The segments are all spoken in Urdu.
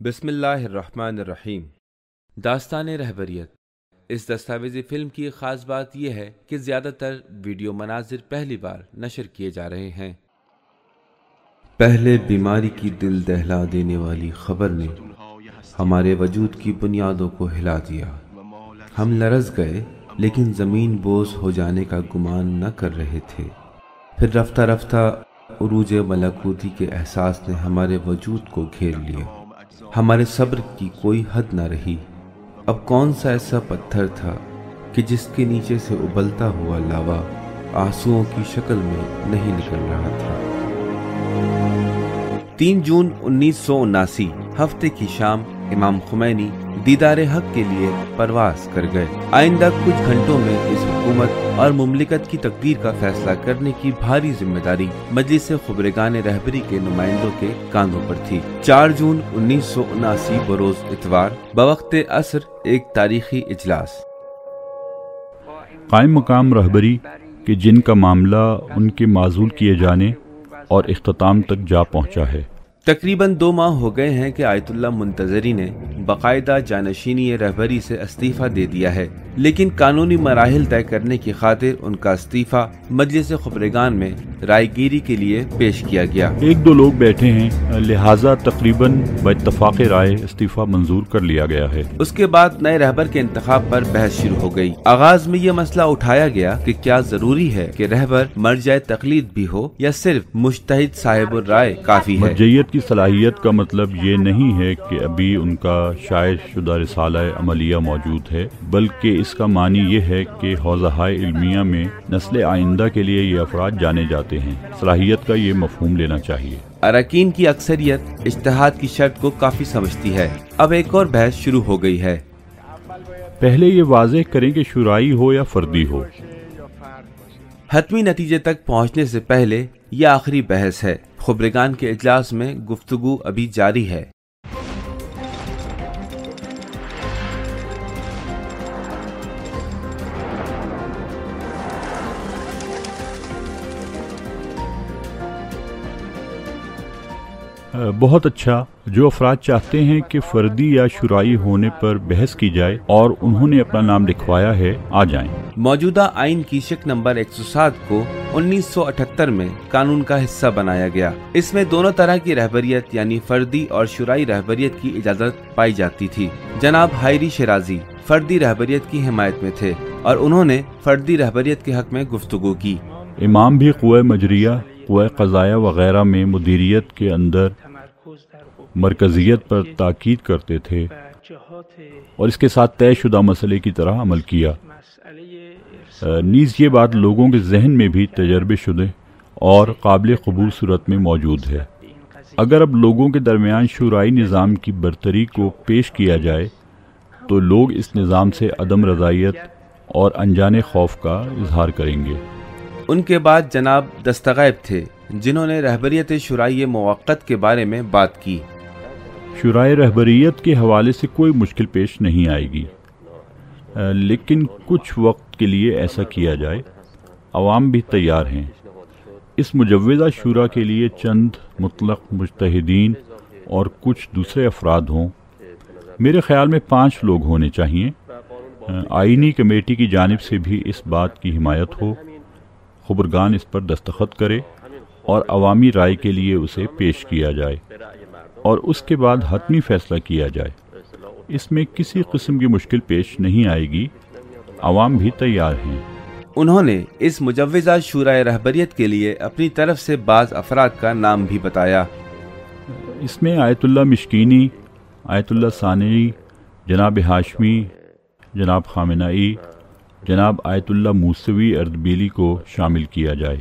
بسم اللہ الرحمن الرحیم۔ داستان رہبریت۔ اس دستاویزی فلم کی خاص بات یہ ہے کہ زیادہ تر ویڈیو مناظر پہلی بار نشر کیے جا رہے ہیں۔ پہلے بیماری کی دل دہلا دینے والی خبر نے ہمارے وجود کی بنیادوں کو ہلا دیا۔ ہم لرز گئے لیکن زمین بوس ہو جانے کا گمان نہ کر رہے تھے۔ پھر رفتہ رفتہ عروج ملکوتی کے احساس نے ہمارے وجود کو گھیر لیا۔ ہمارے صبر کی کوئی حد نہ رہی۔ اب کون سا ایسا پتھر تھا کہ جس کے نیچے سے ابلتا ہوا لاوا آنسوؤں کی شکل میں نہیں نکل رہا تھا۔ 3 جون 1979 ہفتے کی شام امام خمینی دیدار حق کے لیے پرواز کر گئے۔ آئندہ کچھ گھنٹوں میں اس حکومت اور مملکت کی تقدیر کا فیصلہ کرنے کی بھاری ذمہ داری مجلس خبرگان رہبری کے نمائندوں کے کاندھوں پر تھی۔ 4 جون 1979 بروز اتوار بوقت عصر ایک تاریخی اجلاس۔ قائم مقام رہبری کہ جن کا معاملہ ان کے معزول کیے جانے اور اختتام تک جا پہنچا ہے۔ تقریباً 2 ماہ ہو گئے ہیں کہ آیت اللہ منتظری نے باقاعدہ جانشینی رہبری سے استعفیٰ دے دیا ہے، لیکن قانونی مراحل طے کرنے کی خاطر ان کا استعفیٰ مجلس خبرگان میں رائے گیری کے لیے پیش کیا گیا۔ 1-2 لوگ بیٹھے ہیں، لہٰذا تقریباً باتفاق رائے استعفیٰ منظور کر لیا گیا ہے۔ اس کے بعد نئے رہبر کے انتخاب پر بحث شروع ہو گئی۔ آغاز میں یہ مسئلہ اٹھایا گیا کہ کیا ضروری ہے کہ رہبر مرجع تقلید بھی ہو یا صرف مجتہد صاحب الرائے کافی ہے۔ مرجعیت کی صلاحیت کا مطلب یہ نہیں ہے کہ ابھی ان کا شائع شدہ رسالہ عملیہ موجود ہے، بلکہ اس کا معنی یہ ہے کہ حوزہ علمیہ میں نسل آئندہ کے لیے یہ افراد جانے جاتے ہیں۔ صلاحیت کا یہ مفہوم لینا چاہیے۔ اراکین کی اکثریت اجتہاد کی شرط کو کافی سمجھتی ہے۔ اب ایک اور بحث شروع ہو گئی ہے۔ پہلے یہ واضح کریں کہ شورائی ہو یا فردی ہو۔ حتمی نتیجے تک پہنچنے سے پہلے یہ آخری بحث ہے۔ خبرگان کے اجلاس میں گفتگو ابھی جاری ہے۔ بہت اچھا، جو افراد چاہتے ہیں کہ فردی یا شورائی ہونے پر بحث کی جائے اور انہوں نے اپنا نام لکھوایا ہے، آ جائیں۔ موجودہ آئین کی شق نمبر 107 کو 1978 میں قانون کا حصہ بنایا گیا۔ اس میں دونوں طرح کی رہبریت یعنی فردی اور شورائی رہبریت کی اجازت پائی جاتی تھی۔ جناب حائری شیرازی فردی رہبریت کی حمایت میں تھے اور انہوں نے فردی رہبریت کے حق میں گفتگو کی۔ امام بھی قوہ مجریہ، قوہ قضائیہ وغیرہ میں مدیریت کے اندر مرکزیت پر تاکید کرتے تھے اور اس کے ساتھ طے شدہ مسئلے کی طرح عمل کیا۔ نیز یہ بات لوگوں کے ذہن میں بھی تجربے شدہ اور قابل قبول صورت میں موجود ہے۔ اگر اب لوگوں کے درمیان شورائی نظام کی برتری کو پیش کیا جائے تو لوگ اس نظام سے عدم رضائیت اور انجان خوف کا اظہار کریں گے۔ ان کے بعد جناب دستغیب تھے جنہوں نے رہبریت شورائی موقت کے بارے میں بات کی۔ شورائے رہبریت کے حوالے سے کوئی مشکل پیش نہیں آئے گی، لیکن کچھ وقت کے لیے ایسا کیا جائے۔ عوام بھی تیار ہیں۔ اس مجوزہ شورا کے لیے چند مطلق مجتہدین اور کچھ دوسرے افراد ہوں۔ میرے خیال میں 5 لوگ ہونے چاہیے۔ آئینی کمیٹی کی جانب سے بھی اس بات کی حمایت ہو، خبرگان اس پر دستخط کرے اور عوامی رائے کے لیے اسے پیش کیا جائے اور اس کے بعد حتمی فیصلہ کیا جائے۔ اس میں کسی قسم کی مشکل پیش نہیں آئے گی۔ عوام بھی تیار ہیں۔ انہوں نے اس مجوزہ شورائے رہبریت کے لیے اپنی طرف سے بعض افراد کا نام بھی بتایا۔ اس میں آیت اللہ مشکینی، آیت اللہ ثانوی، جناب ہاشمی، جناب خامنائی، جناب آیت اللہ موسوی اردبیلی کو شامل کیا جائے۔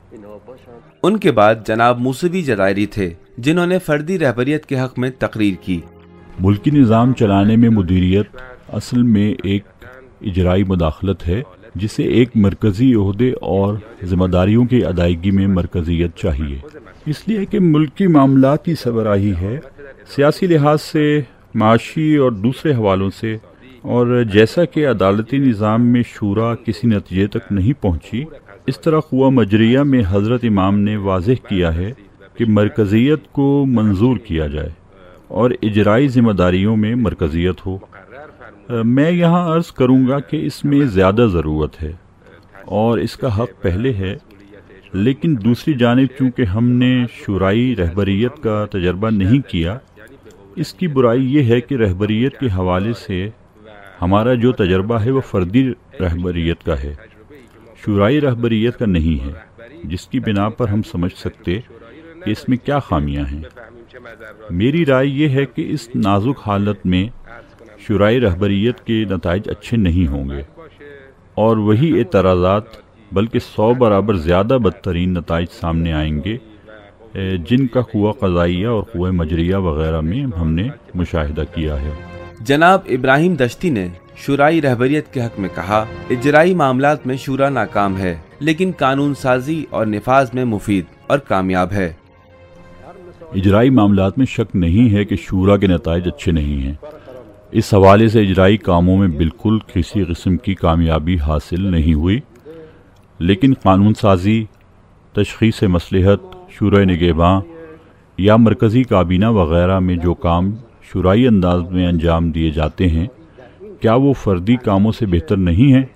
ان کے بعد جناب موسوی جزائری تھے جنہوں نے فردی رہبریت کے حق میں تقریر کی۔ ملکی نظام چلانے میں مدیریت اصل میں ایک اجرائی مداخلت ہے جسے ایک مرکزی عہدے اور ذمہ داریوں کی ادائیگی میں مرکزیت چاہیے، اس لیے کہ ملکی معاملات کی سربراہی ہے، سیاسی لحاظ سے، معاشی اور دوسرے حوالوں سے، اور جیسا کہ عدالتی نظام میں شورا کسی نتیجے تک نہیں پہنچی، اس طرح قوہ مجریہ میں حضرت امام نے واضح کیا ہے کہ مرکزیت کو منظور کیا جائے اور اجرائی ذمہ داریوں میں مرکزیت ہو۔ میں یہاں عرض کروں گا کہ اس میں زیادہ ضرورت ہے اور اس کا حق پہلے ہے، لیکن دوسری جانب چونکہ ہم نے شورائی رہبریت کا تجربہ نہیں کیا، اس کی برائی یہ ہے کہ رہبریت کے حوالے سے ہمارا جو تجربہ ہے وہ فردی رہبریت کا ہے، شورائی رہبریت کا نہیں ہے، جس کی بنا پر ہم سمجھ سکتے کہ اس میں کیا خامیاں ہیں۔ میری رائے یہ ہے کہ اس نازک حالت میں شورائی رہبریت کے نتائج اچھے نہیں ہوں گے، اور وہی اعتراضات بلکہ 100 برابر زیادہ بدترین نتائج سامنے آئیں گے جن کا قوہ قضائیہ اور قوہ مجریہ وغیرہ میں ہم نے مشاہدہ کیا ہے۔ جناب ابراہیم دشتی نے شورائی رہبریت کے حق میں کہا، اجرائی معاملات میں شورا ناکام ہے لیکن قانون سازی اور نفاذ میں مفید اور کامیاب ہے۔ اجرائی معاملات میں شک نہیں ہے کہ شورا کے نتائج اچھے نہیں ہیں۔ اس حوالے سے اجرائی کاموں میں بالکل کسی قسم کی کامیابی حاصل نہیں ہوئی، لیکن قانون سازی، تشخیص مصلحت، شورائے نگہباں یا مرکزی کابینہ وغیرہ میں جو کام شورائی انداز میں انجام دیے جاتے ہیں، کیا وہ فردی کاموں سے بہتر نہیں ہیں؟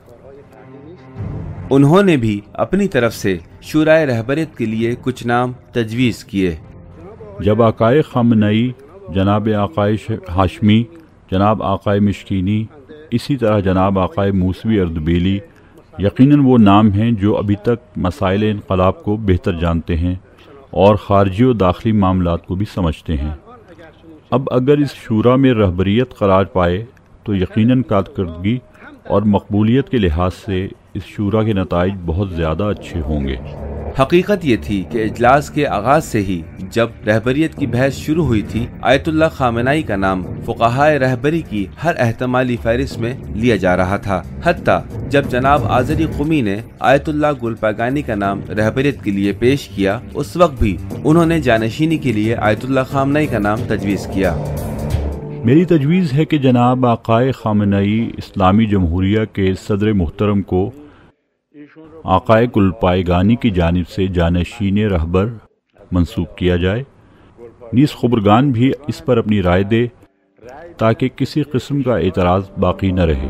انہوں نے بھی اپنی طرف سے شورائے رہبریت کے لیے کچھ نام تجویز کیے۔ جب آقائے خامنئی، جناب آقائے ہاشمی، جناب آقائے مشکینی، اسی طرح جناب آقائے موسوی اردبیلی، یقیناً وہ نام ہیں جو ابھی تک مسائل انقلاب کو بہتر جانتے ہیں اور خارجی و داخلی معاملات کو بھی سمجھتے ہیں۔ اب اگر اس شورا میں رہبریت قرار پائے تو یقیناً کارکردگی اور مقبولیت کے لحاظ سے اس شورا کے نتائج بہت زیادہ اچھے ہوں گے۔ حقیقت یہ تھی کہ اجلاس کے آغاز سے ہی جب رہبریت کی بحث شروع ہوئی تھی، آیت اللہ خامنئی کا نام فقہائے رہبری کی ہر احتمالی فہرست میں لیا جا رہا تھا۔ حتیٰ جب جناب آذری قمی نے آیت اللہ گلپاگانی کا نام رہبریت کے لیے پیش کیا، اس وقت بھی انہوں نے جانشینی کے لیے آیت اللہ خامنئی کا نام تجویز کیا۔ میری تجویز ہے کہ جناب آقائے خامنئی اسلامی جمہوریہ کے صدر محترم کو آقائے گلپایگانی کی جانب سے جانشین رہبر منصوب کیا جائے۔ نیز خبرگان بھی اس پر اپنی رائے دے تاکہ کسی قسم کا اعتراض باقی نہ رہے۔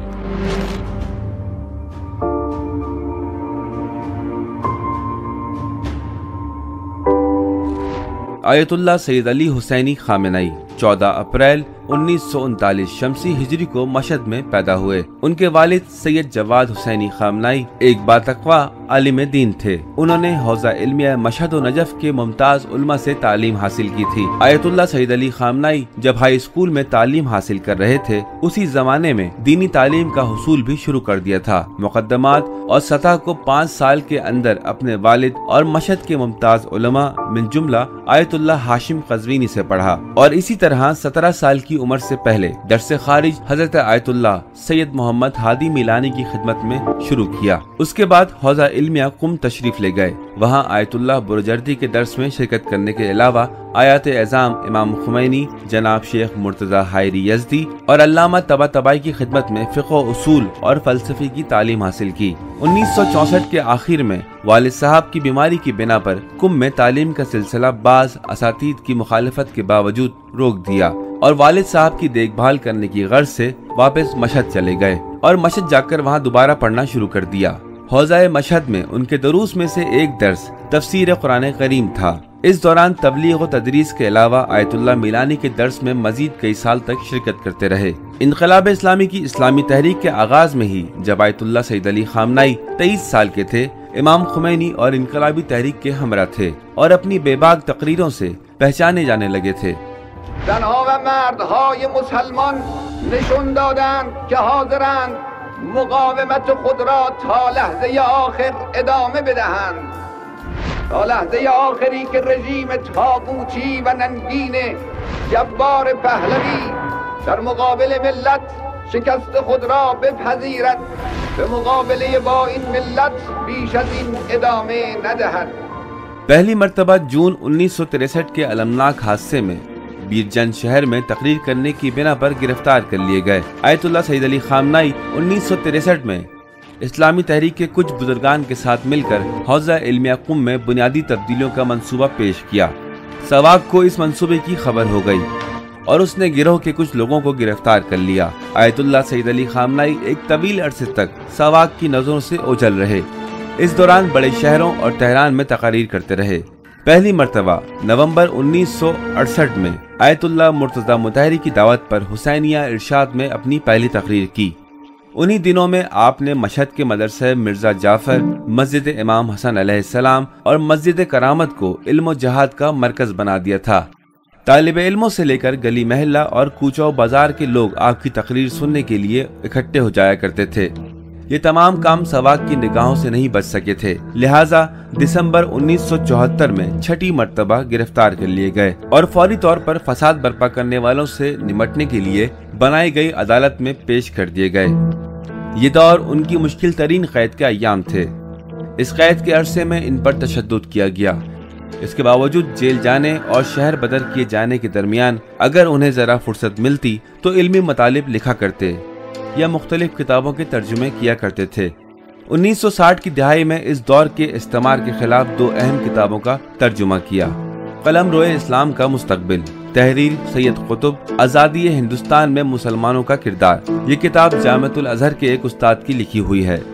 آیت اللہ سید علی حسینی خامنئی 14 اپریل 1939 شمسی ہجری کو مشہد میں پیدا ہوئے۔ ان کے والد سید جواد حسینی خامنئی ایک باتقوا عالم دین تھے۔ انہوں نے حوزہ علمیہ مشہد و نجف کے ممتاز علماء سے تعلیم حاصل کی تھی۔ آیت اللہ سید علی خامنئی جب ہائی اسکول میں تعلیم حاصل کر رہے تھے، اسی زمانے میں دینی تعلیم کا حصول بھی شروع کر دیا تھا۔ مقدمات اور سطح کو 5 سال کے اندر اپنے والد اور مشہد کے ممتاز علماء من جملہ آیت اللہ ہاشم قزوینی سے پڑھا، اور اسی طرح 17 سال کی عمر سے پہلے درس خارج حضرت آیت اللہ سید محمد ہادی میلانی کی خدمت میں شروع کیا۔ اس کے بعد حوزہ علمیہ قم تشریف لے گئے۔ وہاں آیت اللہ برجردی کے درس میں شرکت کرنے کے علاوہ آیات اعظام امام خمینی، جناب شیخ مرتضی حائری یزدی اور علامہ طباطبائی کی خدمت میں فقہ و اصول اور فلسفے کی تعلیم حاصل کی۔ 1964 کے آخر میں والد صاحب کی بیماری کی بنا پر قم میں تعلیم کا سلسلہ بعض اساتید کی مخالفت کے باوجود روک دیا، اور والد صاحب کی دیکھ بھال کرنے کی غرض سے واپس مشہد چلے گئے اور مشہد جا کر وہاں دوبارہ پڑھنا شروع کر دیا۔ حوزہ مشہد میں ان کے دروس میں سے ایک درس تفسیر قرآن کریم تھا۔ اس دوران تبلیغ و تدریس کے علاوہ آیت اللہ میلانی کے درس میں مزید کئی سال تک شرکت کرتے رہے۔ انقلاب اسلامی کی اسلامی تحریک کے آغاز میں ہی جب آیت اللہ سید علی خامنئی 23 سال کے تھے، امام خمینی اور انقلابی تحریک کے ہمراہ تھے اور اپنی بے باک تقریروں سے پہچانے جانے لگے تھے۔ زنها و مردهای مسلمان نشون دادند که حاضرند مقاومت خود را تا لحظه آخر ادامه بدهند، تا لحظه آخری که رژیم طاغوتی و ننگین جبار پهلوی در مقابل ملت شکست خود را بپذیرد، به مقابله با این ملت بیش از این ادامه ندهد۔ پہلی مرتبہ جون 1963 کے المناک حادثے میں بیرجن شہر میں تقریر کرنے کی بنا پر گرفتار کر لیے گئے۔ آیت اللہ سید علی خامنئی 1963 میں اسلامی تحریک کے کچھ بزرگان کے ساتھ مل کر حوزہ علمیہ قم میں بنیادی تبدیلیوں کا منصوبہ پیش کیا۔ سواق کو اس منصوبے کی خبر ہو گئی۔ اور اس نے گروہ کے کچھ لوگوں کو گرفتار کر لیا۔ آیت اللہ سید علی خامنائی ایک طویل عرصے تک ساواک کی نظروں سے اوجھل رہے۔ اس دوران بڑے شہروں اور تہران میں تقاریر کرتے رہے۔ پہلی مرتبہ نومبر 1968 میں آیت اللہ مرتضی مطہری کی دعوت پر حسینیہ ارشاد میں اپنی پہلی تقریر کی۔ انہی دنوں میں آپ نے مشہد کے مدرسہ مرزا جعفر، مسجد امام حسن علیہ السلام اور مسجد کرامت کو علم و جہاد کا مرکز بنا دیا تھا۔ طالب علموں سے لے کر گلی محلہ اور کوچہ و بازار کے لوگ آپ کی تقریر سننے کے لیے اکٹھے ہو جایا کرتے تھے۔ یہ تمام کام ساواک کی نگاہوں سے نہیں بچ سکے تھے، لہٰذا دسمبر 1974 میں چھٹی مرتبہ گرفتار کر لیے گئے اور فوری طور پر فساد برپا کرنے والوں سے نمٹنے کے لیے بنائی گئی عدالت میں پیش کر دیے گئے۔ یہ دور ان کی مشکل ترین قید کے ایام تھے۔ اس قید کے عرصے میں ان پر تشدد کیا گیا۔ اس کے باوجود جیل جانے اور شہر بدر کیے جانے کے درمیان اگر انہیں ذرا فرصت ملتی تو علمی مطالب لکھا کرتے یا مختلف کتابوں کے ترجمے کیا کرتے تھے۔ 1960 کی دہائی میں اس دور کے استعمار کے خلاف دو اہم کتابوں کا ترجمہ کیا۔ قلم روئے اسلام کا مستقبل، تحریر سید قطب، آزادی ہندوستان میں مسلمانوں کا کردار، یہ کتاب جامعۃ الازہر کے ایک استاد کی لکھی ہوئی ہے۔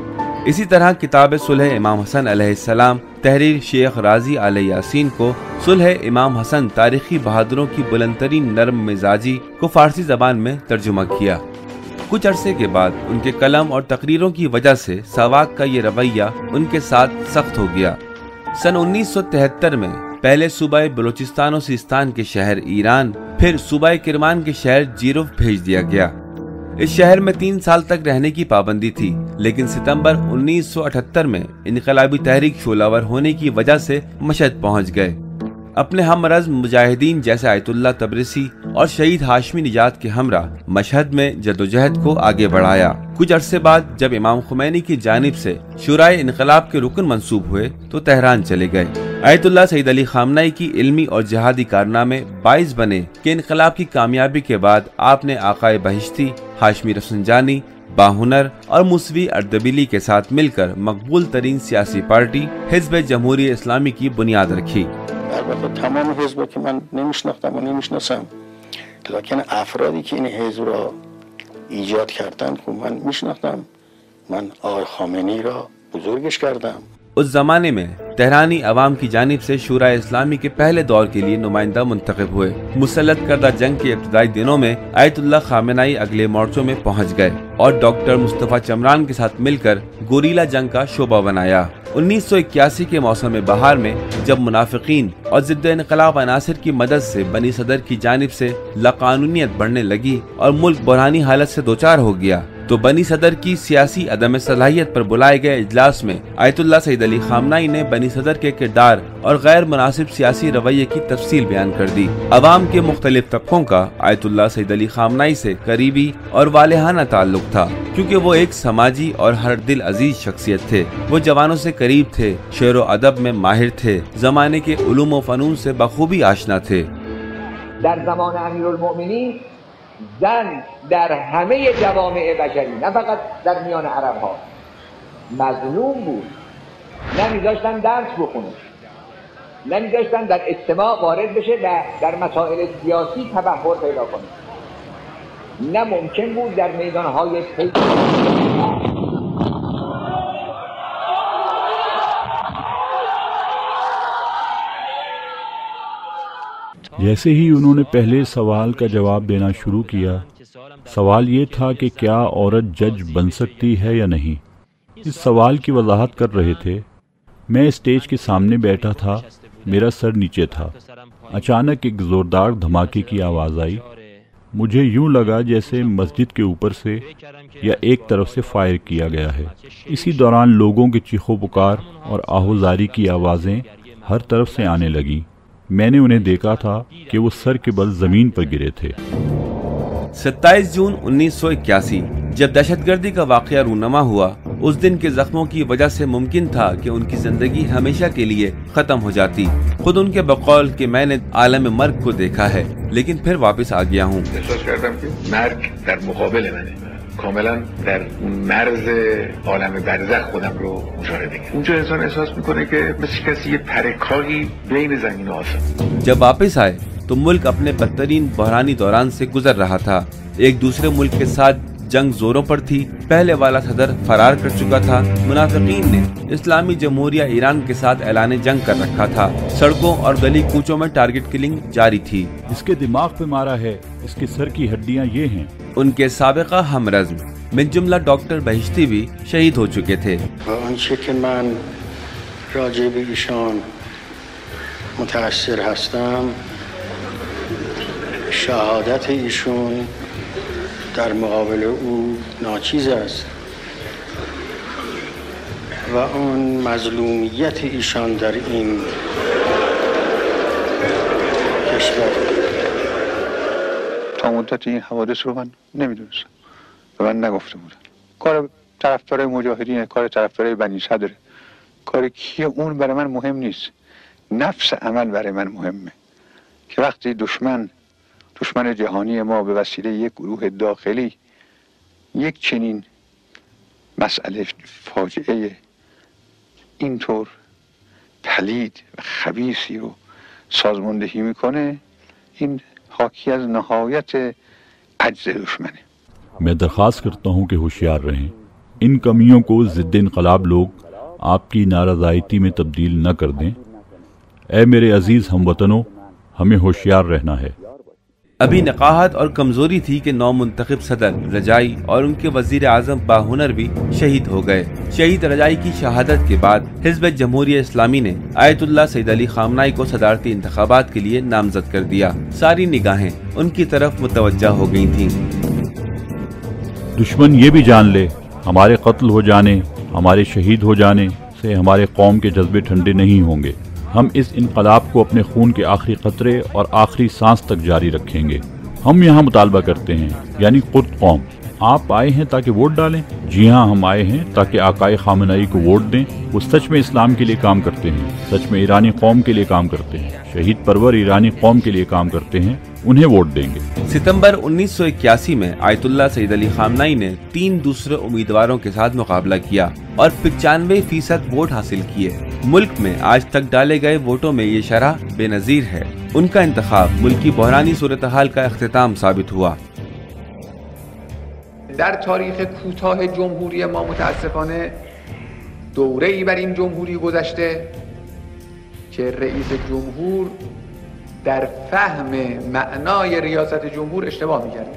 اسی طرح کتاب صلح امام حسن علیہ السلام، تحریر شیخ راضی آل یاسین کو صلح امام حسن تاریخی بہادروں کی بلند ترین نرم مزاجی کو فارسی زبان میں ترجمہ کیا۔ کچھ عرصے کے بعد ان کے قلم اور تقریروں کی وجہ سے ساواک کا یہ رویہ ان کے ساتھ سخت ہو گیا۔ سن 1973 میں پہلے صوبہ بلوچستان و سیستان کے شہر ایران، پھر صوبہ کرمان کے شہر جیروف بھیج دیا گیا۔ اس شہر میں 3 سال تک رہنے کی پابندی تھی، لیکن ستمبر 1978 میں انقلابی تحریک شعلہ ور ہونے کی وجہ سے مشہد پہنچ گئے۔ اپنے ہم رزم مجاہدین جیسے آیت اللہ تبریسی اور شہید ہاشمی نژاد کے ہمراہ مشہد میں جدوجہد کو آگے بڑھایا۔ کچھ عرصے بعد جب امام خمینی کی جانب سے شورائے انقلاب کے رکن منصوب ہوئے تو تہران چلے گئے۔ آیت اللہ سید علی خامنائی کی علمی اور جہادی کارنامے باعث بنے کہ انقلاب کی کامیابی کے بعد آپ نے آقائے بہشتی، ہاشمی رفسنجانی، باہنر اور موسوی اردبیلی کے ساتھ مل کر مقبول ترین سیاسی پارٹی حزب جمہوری اسلامی کی بنیاد رکھی۔ البته تمام حزبا که من نمیشناختم و نمیشناسم، لکن افرادی که این حزب را ایجاد کردن خب من میشناختم. من آقای خامنه‌ای را بزرگش کردم۔ اس زمانے میں تہرانی عوام کی جانب سے شورائے اسلامی کے پہلے دور کے لیے نمائندہ منتخب ہوئے۔ مسلط کردہ جنگ کے ابتدائی دنوں میں آیت اللہ خامنائی اگلے مورچوں میں پہنچ گئے اور ڈاکٹر مصطفیٰ چمران کے ساتھ مل کر گوریلا جنگ کا شعبہ بنایا۔ 1981 کے موسم بہار میں جب منافقین اور ضد انقلاب عناصر کی مدد سے بنی صدر کی جانب سے لاقانونیت بڑھنے لگی اور ملک بحرانی حالت سے دوچار ہو گیا تو بنی صدر کی سیاسی عدم صلاحیت پر بلائے گئے اجلاس میں آیت اللہ سید علی خامنائی نے بنی صدر کے کردار اور غیر مناسب سیاسی رویے کی تفصیل بیان کر دی۔ عوام کے مختلف طبقوں کا آیت اللہ سید علی خامنائی سے قریبی اور والہانہ تعلق تھا، کیونکہ وہ ایک سماجی اور ہر دل عزیز شخصیت تھے۔ وہ جوانوں سے قریب تھے، شعر و ادب میں ماہر تھے، زمانے کے علوم و فنون سے بخوبی آشنا تھے۔ در زمان امیرالمؤمنین زن در همه جوامع بشری، نه فقط در میان عرب ها، مظلوم بود. نمیذاشتن درس بخونه، نمیذاشتن در اجتماع وارد بشه و در مسائل سیاسی تبحر پیدا کنه. نه ممکن بود در میدانهای جیسے ہی انہوں نے پہلے سوال کا جواب دینا شروع کیا، سوال یہ تھا کہ کیا عورت جج بن سکتی ہے یا نہیں۔ اس سوال کی وضاحت کر رہے تھے۔ میں اسٹیج کے سامنے بیٹھا تھا، میرا سر نیچے تھا۔ اچانک ایک زوردار دھماکے کی آواز آئی۔ مجھے یوں لگا جیسے مسجد کے اوپر سے یا ایک طرف سے فائر کیا گیا ہے۔ اسی دوران لوگوں کے چیخ و پکار اور آہوزاری کی آوازیں ہر طرف سے آنے لگیں۔ میں نے انہیں دیکھا تھا کہ وہ سر کے بل زمین پر گرے تھے۔ 27 جون 1981 جب دہشت گردی کا واقعہ رونما ہوا، اس دن کے زخموں کی وجہ سے ممکن تھا کہ ان کی زندگی ہمیشہ کے لیے ختم ہو جاتی۔ خود ان کے بقول کہ میں نے عالم مرگ کو دیکھا ہے لیکن پھر واپس آ گیا ہوں۔ احساس کردم که مرگ در مقابل منه، کاملا در مرز عالم برزخ خودم رو مشاهده کردم. اونجا انسان احساس میکنه که مثل کسی یه پرکاری بین زمین و آسمان۔ جب واپس آئے تو ملک اپنے بدترین بحرانی دوران سے گزر رہا تھا۔ ایک دوسرے ملک کے ساتھ جنگ زوروں پر تھی، پہلے والا صدر فرار کر چکا تھا، منافقین نے اسلامی جمہوریہ ایران کے ساتھ اعلان جنگ کر رکھا تھا، سڑکوں اور گلی کوچوں میں ٹارگٹ کلنگ جاری تھی۔ اس کے دماغ پہ مارا ہے، اس کے سر کی ہڈیاں یہ ہیں۔ ان کے سابقہ ہم رزم من جملہ ڈاکٹر بہشتی بھی شہید ہو چکے تھے۔ آنچه که من راجع به ایشان متأثر هستم، شهادت ایشون در مقابل او ناچیز است و اون مظلومیت ایشان در این کشور. تا مدت این حوادث رو من نمیدونستم و من نگفته بودم. کار طرفدارای مجاهدین، کار طرفدارای بنی صدره، کار کیه اون برای من مهم نیست. نفس عمل برای من مهمه که وقتی دشمن جهانی ما به وسیله یک گروه داخلی یک چنین مسئله فاجعه اینطور پلید و خبیثی رو سازماندهی میکنه، این حاکی از نهایت عجز دشمنه. میں درخواست کرتا ہوں کہ ہوشیار رہیں، ان کمیوں کو ضد انقلاب لوگ آپ کی نارضائیتی میں تبدیل نہ کر دیں۔ اے میرے عزیز ہم وطنوں، ہمیں ہوشیار رہنا ہے۔ ابھی نقاہت اور کمزوری تھی کہ نو منتخب صدر رجائی اور ان کے وزیر اعظم باہنر بھی شہید ہو گئے۔ شہید رجائی کی شہادت کے بعد حزب جمہوریہ اسلامی نے آیت اللہ سید علی خامنہئی کو صدارتی انتخابات کے لیے نامزد کر دیا۔ ساری نگاہیں ان کی طرف متوجہ ہو گئی تھیں۔ دشمن یہ بھی جان لے، ہمارے قتل ہو جانے، ہمارے شہید ہو جانے سے ہمارے قوم کے جذبے ٹھنڈے نہیں ہوں گے۔ ہم اس انقلاب کو اپنے خون کے آخری قطرے اور آخری سانس تک جاری رکھیں گے۔ ہم یہاں مطالبہ کرتے ہیں، یعنی قرد قوم، آپ آئے ہیں تاکہ ووٹ ڈالیں؟ جی ہاں، ہم آئے ہیں تاکہ آقائے خامنہئی کو ووٹ دیں۔ وہ سچ میں اسلام کے لیے کام کرتے ہیں، سچ میں ایرانی قوم کے لیے کام کرتے ہیں، شہید پرور ایرانی قوم کے لیے کام کرتے ہیں، انہیں ووٹ دیں گے۔ ستمبر 1981 میں آیت اللہ سید علی خامنہئی نے 3 دوسرے امیدواروں کے ساتھ مقابلہ کیا اور 95% ووٹ حاصل کیے۔ ملک میں آج تک ڈالے گئے ووٹوں میں یہ شرح بے نظیر ہے۔ ان کا انتخاب ملکی بحرانی صورتحال کا اختتام ثابت ہوا۔ در تاریخ کوتاه جمهوری ما متاسفانه دوره‌ای بر این جمهوری گذشته که رئیس جمهور در فهم معنای ریاست جمهور اشتباه می‌کرده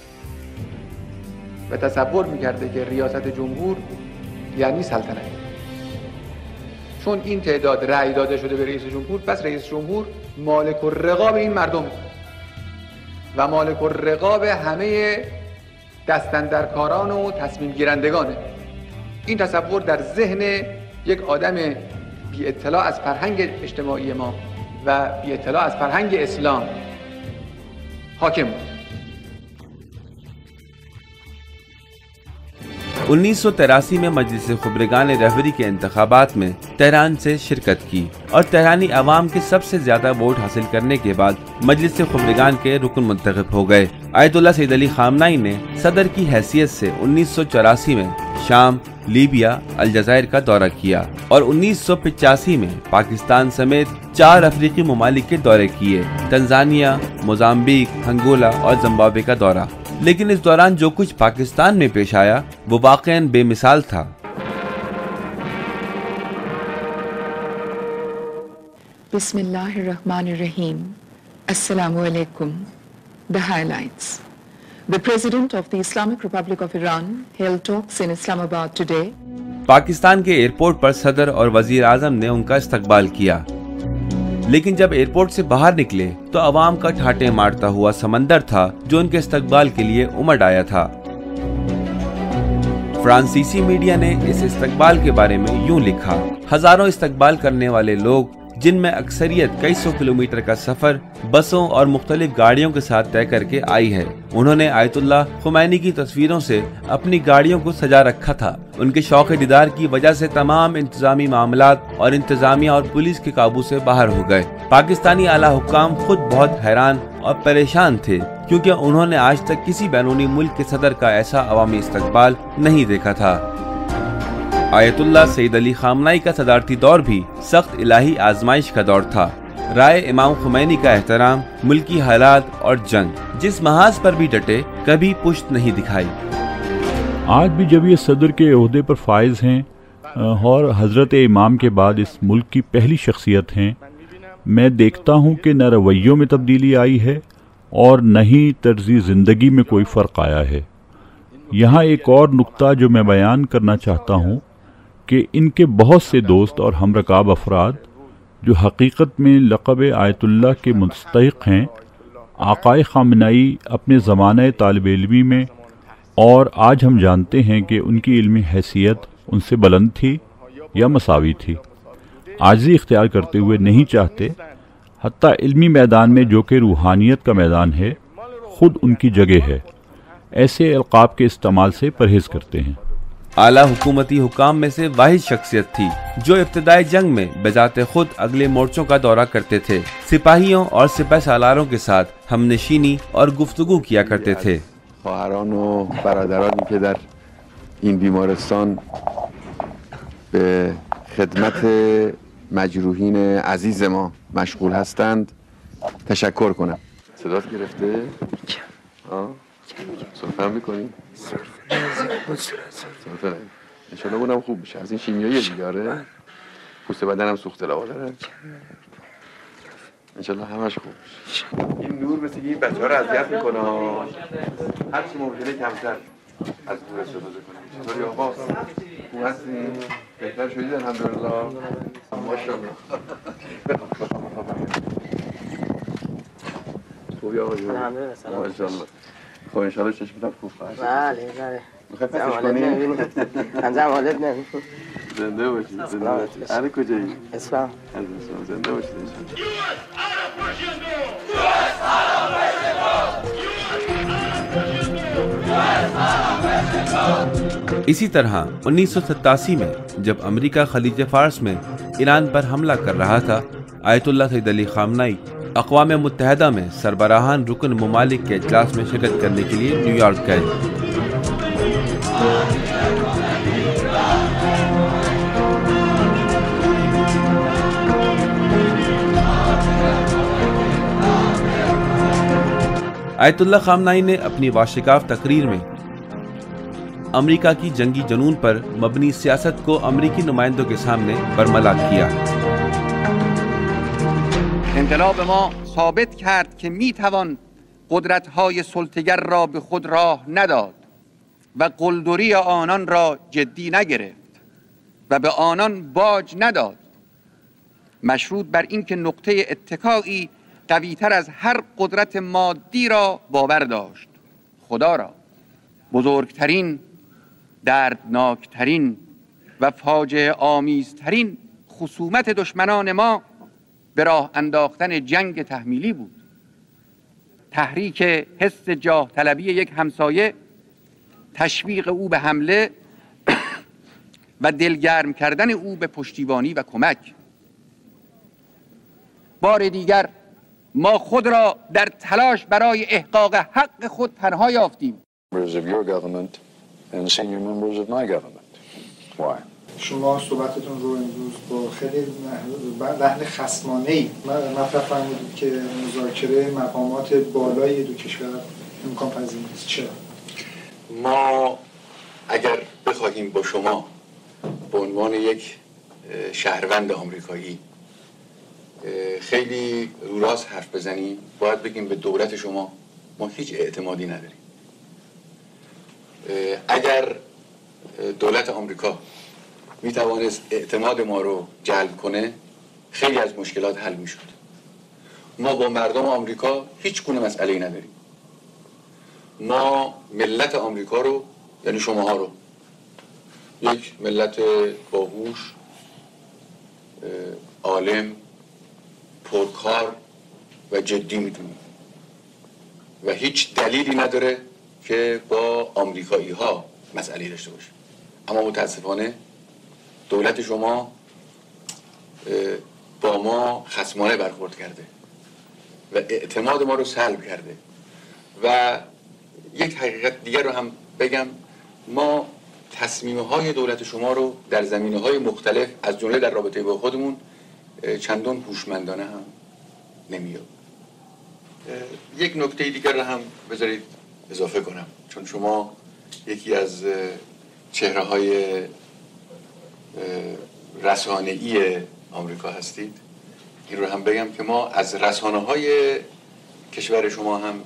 و تصور می‌کرده که ریاست جمهور یعنی سلطنت. چون این تعداد رأی داده شده به رئیس جمهور، پس رئیس جمهور مالک الرقاب این مردم و مالک الرقاب همه دستاندرکاران و تصمیم گیرندگانه. این تصور در ذهن یک آدم بی اطلاع از فرهنگ اجتماعی ما و بی اطلاع از فرهنگ اسلام حاکم بود. 1983 میں مجلس خبرگان رہبری کے انتخابات میں تہران سے شرکت کی اور تہرانی عوام کے سب سے زیادہ ووٹ حاصل کرنے کے بعد مجلس خبرگان کے رکن منتخب ہو گئے۔ آیت اللہ سید علی خامنہئی نے صدر کی حیثیت سے 1984 میں شام، لیبیا، الجزائر کا دورہ کیا اور 1985 میں پاکستان سمیت 4 افریقی ممالک کے دورے کیے، تنزانیہ، موزمبیق، انگولا اور زمبابوے کا دورہ۔ لیکن اس دوران جو کچھ پاکستان میں پیش آیا وہ واقعاً بے مثال تھا۔ بسم اللہ الرحمن الرحیم۔ السلام علیکم۔ The highlights. The President of the Islamic Republic of Iran held talks in Islamabad today. Pakistan کے ایئرپورٹ پر صدر اور وزیر اعظم نے ان کا استقبال کیا، لیکن جب ایئرپورٹ سے باہر نکلے تو عوام کا ٹھاٹے مارتا ہوا سمندر تھا جو ان کے استقبال کے لیے امڈ آیا تھا۔ فرانسیسی میڈیا نے اس استقبال کے بارے میں یوں لکھا: ہزاروں استقبال کرنے والے لوگ، جن میں اکثریت کئی سو کلومیٹر کا سفر بسوں اور مختلف گاڑیوں کے ساتھ طے کر کے آئی ہے۔ انہوں نے آیت اللہ خمینی کی تصویروں سے اپنی گاڑیوں کو سجا رکھا تھا۔ ان کے شوق دیدار کی وجہ سے تمام انتظامی معاملات اور انتظامیہ اور پولیس کے قابو سے باہر ہو گئے۔ پاکستانی اعلیٰ حکام خود بہت حیران اور پریشان تھے کیونکہ انہوں نے آج تک کسی بیرونی ملک کے صدر کا ایسا عوامی استقبال نہیں دیکھا تھا۔ آیت اللہ سید علی خامنہئی کا صدارتی دور بھی سخت الہی آزمائش کا دور تھا۔ राय इमाम खुमैनी का एहतराम, मुल्की हालात और जंग, जिस महाज पर भी डटे, कभी पुश्त नहीं दिखाई। आज भी जब ये सदर के ओहदे पर फाइज हैं और हज़रत इमाम के बाद इस मुल्क की पहली शख्सियत हैं, मैं देखता हूँ कि न रवैयों में तब्दीली आई है और न ही तर्ज़ी ज़िंदगी में कोई फ़र्क आया है। यहाँ एक और नुक्ता जो मैं बयान करना चाहता हूँ कि इनके बहुत से दोस्त और हमरकाब अफराद जो हकीकत में लक़ब आयतुल्लाह के मुस्तहिक़ हैं, आक़ाए ख़ामेनी अपने ज़माने तालिब इल्मी में, और आज हम जानते हैं कि उनकी इल्मी हैसियत उनसे बुलंद थी या मसावी थी, आजिज़ी इख्तियार करते हुए नहीं चाहते, हत्ता इल्मी मैदान में जो कि रूहानियत का मैदान है, ख़ुद उनकी जगह है, ऐसे अलक़ाब के इस्तेमाल से परहेज़ करते हैं। आला हुकूमती हुकाम में से वाहिद शख्सियत थी जो इब्तिदाई जंग में बेजाते खुद अगले मोर्चों का दौरा करते थे। सिपाहियों और सिपह सालारों के साथ हमनशीनी और गुफ्तगू किया करते थे। خواهران و برادرانی که در این بیمارستان به خدمت مجروحین عزیز ما مشغول هستند تشکر کنم. صدات گرفته؟ سرفه هم میکنی؟ سرفه انشالله اونم خوب بشه. از این شیمیایی دیگاره پوست بدن هم سوخته لوا داره. انشالله همش خوب بشه. این نور مثل این بچه ها رو اذیت میکنه، هرچی ممکنه کمتر از نور استفاده کنیم. چطوری آقا؟ خوب هستیم؟ بهتر شدید الحمدلله؟ ماشاءالله. خوبی آقا جون؟ ماشاءالله. خب انشالله چشمتم خوب خواهد. بله بله. میخوای پسش کنیم؟ انجام والد نمیم. زنده باشید. زنده باشید. اهل کجایی؟ اصفهان. از اصفهان. زنده باشید انشالله. इसी तरह 1987 में जब अमेरिका खलीज फार्स में ईरान पर हमला कर रहा था, आयतुल्लाह सैयद अली ख़ामनेई अक़वाम मुत्तहिदा में सरबराहान रुकन ममालिक के इजलास में शिरकत करने के लिए न्यूयॉर्क गए। आयतुल्लाह ख़ामनेई ने अपनी वाशिकाफ तकरीर में अमेरिका की जंगी जनून पर मबनी सियासत को अमेरिकी नुमाइंदों के सामने बरमला किया। انقلاب ما ثابت کرد که میتوان قدرت‌های سلطه‌گر را به خود راه نداد و قلدری آنان را جدی نگرفت و به آنان باج نداد، مشروط بر اینکه نقطه اتکایی قوی‌تر از هر قدرت مادی را باور داشت، خدا را. بزرگترین، دردناکترین و فاجعه آمیزترین خصومت دشمنان ما به راه انداختن جنگ تحمیلی بود. تحریک حس جاه طلبی یک همسایه، تشویق او به حمله و دلگرم کردن او به پشتیبانی و کمک. بار دیگر ما خود را در تلاش برای احقاق حق خود تنها یافتیم. شما صحبتتون رو امروز با خیلی لحن خصمانه‌ای مطرح فرمودید که مذاکره مقامات بالای دو کشور امکان پذیر نیست. چرا؟ ما اگر بخواهیم با شما به عنوان یک شهروند آمریکایی خیلی رو راست حرف بزنیم، باید بگیم به دولت شما ما هیچ اعتمادی نداریم. اگر دولت آمریکا می توانست اعتماد ما رو جلب کنه، خیلی از مشکلات حل می شد. ما با مردم آمریکا هیچ گونه مسئله‌ای نداریم. ما ملت آمریکا رو، یعنی شماها رو، یک ملت باهوش، عالم، پرکار و جدی میدونیم و هیچ دلیلی نداره که با آمریکایی ها مسئله داشته باشه. اما متاسفانه دولت شما با ما خصمانه برخورد کرده و اعتماد ما رو سلب کرده. و یک حقیقت دیگر رو هم بگم، ما تصمیم‌های دولت شما رو در زمینه‌های مختلف از جمله در رابطه با خودمون چندان هوشمندانه هم نمیاد. یک نکته دیگر را هم بذارید اضافه کنم، چون شما یکی از چهره‌های رسانه‌ای آمریکا هستید. این رو هم بگم که ما از رسانه‌های کشور شما هم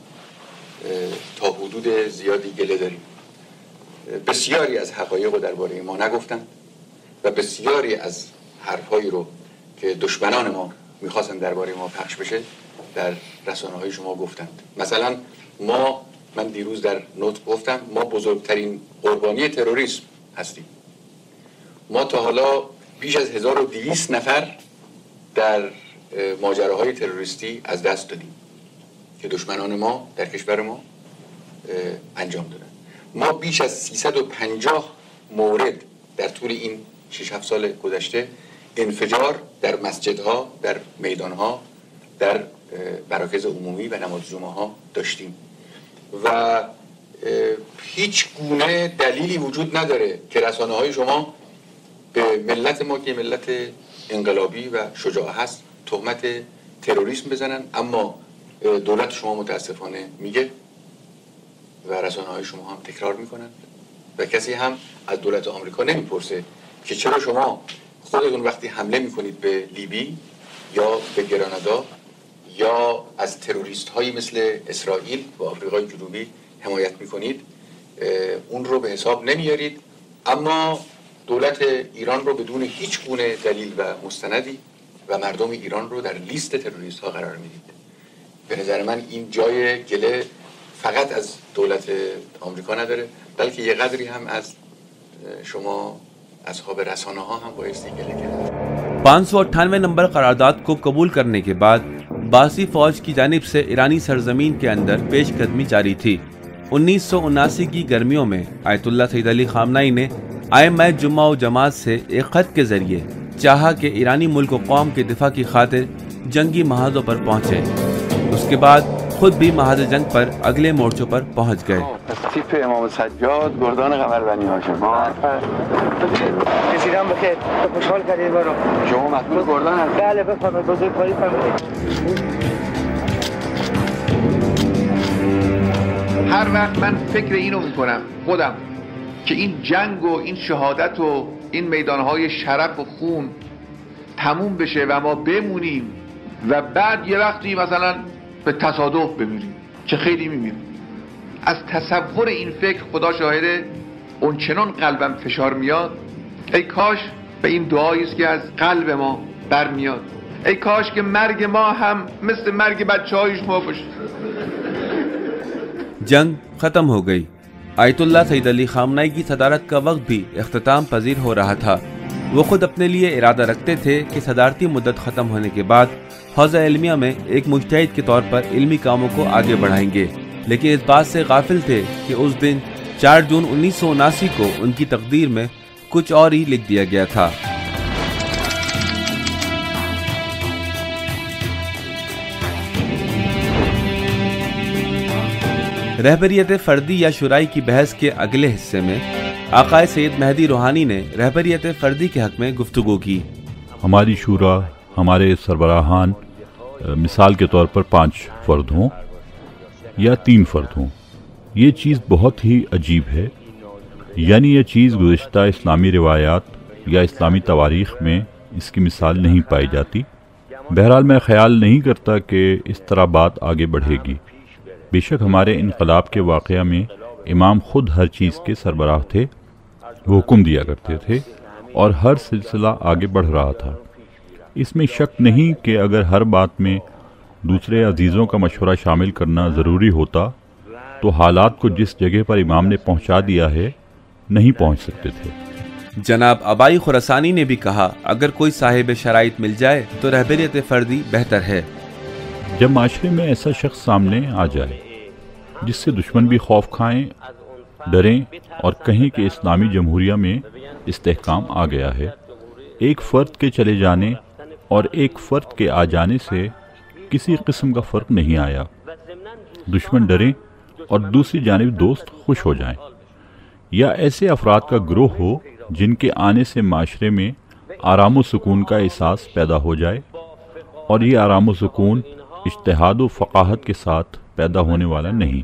تا حدود زیادی گله داریم. بسیاری از حقایق رو درباره ما نگفتند و بسیاری از حرف‌هایی رو که دشمنان ما می‌خواستن درباره ما پخش بشه در رسانه‌های شما گفتند. مثلا من دیروز در نطق گفتم ما بزرگترین قربانی تروریسم هستیم. ما تا حالا بیش از 1200 نفر در ماجراهای تروریستی از دست دادیم که دشمنان ما در کشور ما انجام دادن. ما بیش از 350 مورد در طول این 6-7 سال گذشته انفجار در مسجدها، در میدانها، در مراکز عمومی و نمازجمعه‌ها داشتیم و هیچ گونه دلیلی وجود نداره که رسانه‌های شما به ملت ما که ملت انقلابی و شجاع هست تهمت تروریسم بزنن، اما دولت شما متاسفانه میگه و رسانه‌های شما هم تکرار میکنن و کسی هم از دولت آمریکا نمیپرسه که چرا شما خودتون وقتی حمله میکنید به لیبی یا به گرانادا یا از تروریست هایی مثل اسرائیل و آفریقای جنوبی حمایت میکنید اون رو به حساب نمیارید، اما دولت ایران رو بدون هیچ گونه دلیل و مستندی و مردم ایران رو در لیست تروریست ها قرار میدید. به نظر من این جای گله فقط از دولت آمریکا نداره، بلکه یه قدری هم از شما اصحاب رسانه ها هم بایستی گله کرد. 598 نمبر قرارداد کو قبول کرنے کے بعد باسی فوج کی جانب سے ایرانی سرزمین کے اندر پیش قدمی جاری تھی. 1979 کی گرمیوں میں آیت اللہ سید علی خامنہئی نے ائمہ جمعہ و جماعت سے ایک خط کے ذریعے چاہا کہ ایرانی ملک و قوم کے دفاع کی خاطر جنگی محاذوں پر پہنچے. اس کے بعد خود بھی محاذ جنگ پر اگلے مورچوں پر پہنچ گئے. تیپ امام سجاد گردان قمر بنی هاشم. رسیدم بخیر. خوشحال کردید ما رو. شما مسئول گردان هستید؟ بله بفرمایید، بزرگواری فرمایید. هر وقت من فکر اینو میکنم خودم که این جنگ و این شهادت و این میدانهای شرف و خون تموم بشه و ما بمونیم و بعد یه وقتی مثلا به تصادف بمیریم که خیلی میمیریم، از تصور این فکر خدا شاهده اون چنان قلبم فشار میاد. ای کاش به این دعایی است که از قلب ما برمیاد، ای کاش که مرگ ما هم مثل مرگ بچه‌های شما باشه. جنگ ختم ہو گئی. آیت اللہ سید علی خامنہئی کی صدارت کا وقت بھی اختتام پذیر ہو رہا تھا. وہ خود اپنے لیے ارادہ رکھتے تھے کہ صدارتی مدت ختم ہونے کے بعد حوزہ علمیہ میں ایک مجتہد کے طور پر علمی کاموں کو آگے بڑھائیں گے، لیکن اس بات سے غافل تھے کہ اس دن 4 جون 1979 کو ان کی تقدیر میں کچھ اور ہی لکھ دیا گیا تھا. رہبریت فردی یا شورائی کی بحث کے اگلے حصے میں آقائے سید مہدی روحانی نے رہبریت فردی کے حق میں گفتگو کی. ہماری شورا، ہمارے سربراہان مثال کے طور پر 5 فرد ہوں یا 3 فرد ہوں، یہ چیز بہت ہی عجیب ہے. یعنی یہ چیز گزشتہ اسلامی روایات یا اسلامی تواریخ میں اس کی مثال نہیں پائی جاتی. بہرحال میں خیال نہیں کرتا کہ اس طرح بات آگے بڑھے گی. بے شک ہمارے انقلاب کے واقعہ میں امام خود ہر چیز کے سربراہ تھے، وہ حکم دیا کرتے تھے اور ہر سلسلہ آگے بڑھ رہا تھا. اس میں شک نہیں کہ اگر ہر بات میں دوسرے عزیزوں کا مشورہ شامل کرنا ضروری ہوتا تو حالات کو جس جگہ پر امام نے پہنچا دیا ہے نہیں پہنچ سکتے تھے. جناب ابائی خراسانی نے بھی کہا اگر کوئی صاحب شرائط مل جائے تو رہبریت فردی بہتر ہے. جب معاشرے میں ایسا شخص سامنے آ جائے جس سے دشمن بھی خوف کھائیں، ڈریں اور کہیں کہ اسلامی جمہوریہ میں استحکام آ گیا ہے، ایک فرد کے چلے جانے اور ایک فرد کے آ جانے سے کسی قسم کا فرق نہیں آیا. دشمن ڈریں اور دوسری جانب دوست خوش ہو جائیں، یا ایسے افراد کا گروہ ہو جن کے آنے سے معاشرے میں آرام و سکون کا احساس پیدا ہو جائے، اور یہ آرام و سکون اجتہاد و فقاہت کے ساتھ پیدا ہونے والا نہیں۔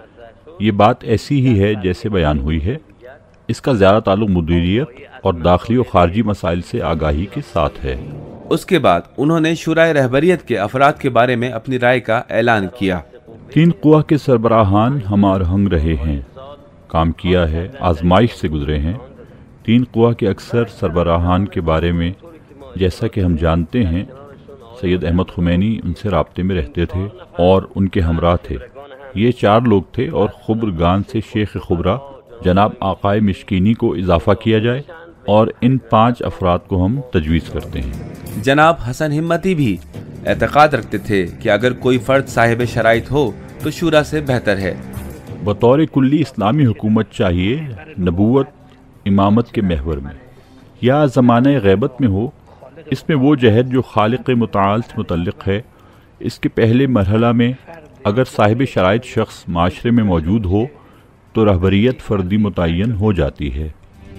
یہ بات ایسی ہی ہے جیسے بیان ہوئی ہے، اس کا زیادہ تعلق مدیریت اور داخلی و خارجی مسائل سے آگاہی کے ساتھ ہے۔ اس کے بعد انہوں نے شورائے رہبریت کے افراد کے بارے میں اپنی رائے کا اعلان کیا۔ 3 قوا کے سربراہان ہم آہنگ رہے ہیں، کام کیا ہے، آزمائش سے گزرے ہیں۔ 3 قوا کے اکثر سربراہان کے بارے میں جیسا کہ ہم جانتے ہیں، سید احمد خمینی ان سے رابطے میں رہتے تھے اور ان کے ہمراہ تھے۔ یہ 4 لوگ تھے اور خبرگان سے شیخ خبرہ جناب آقائے مشکینی کو اضافہ کیا جائے اور ان 5 افراد کو ہم تجویز کرتے ہیں۔ جناب حسن ہمتی بھی اعتقاد رکھتے تھے کہ اگر کوئی فرد صاحب شرائط ہو تو شورا سے بہتر ہے۔ بطور کلی اسلامی حکومت چاہیے نبوت امامت کے محور میں یا زمانہ غیبت میں ہو، اس میں وہ جہد جو خالق متعال سے متعلق ہے۔ اس کے پہلے مرحلہ میں اگر صاحب شرائط شخص معاشرے میں موجود ہو تو رہبریت فردی متعین ہو جاتی ہے۔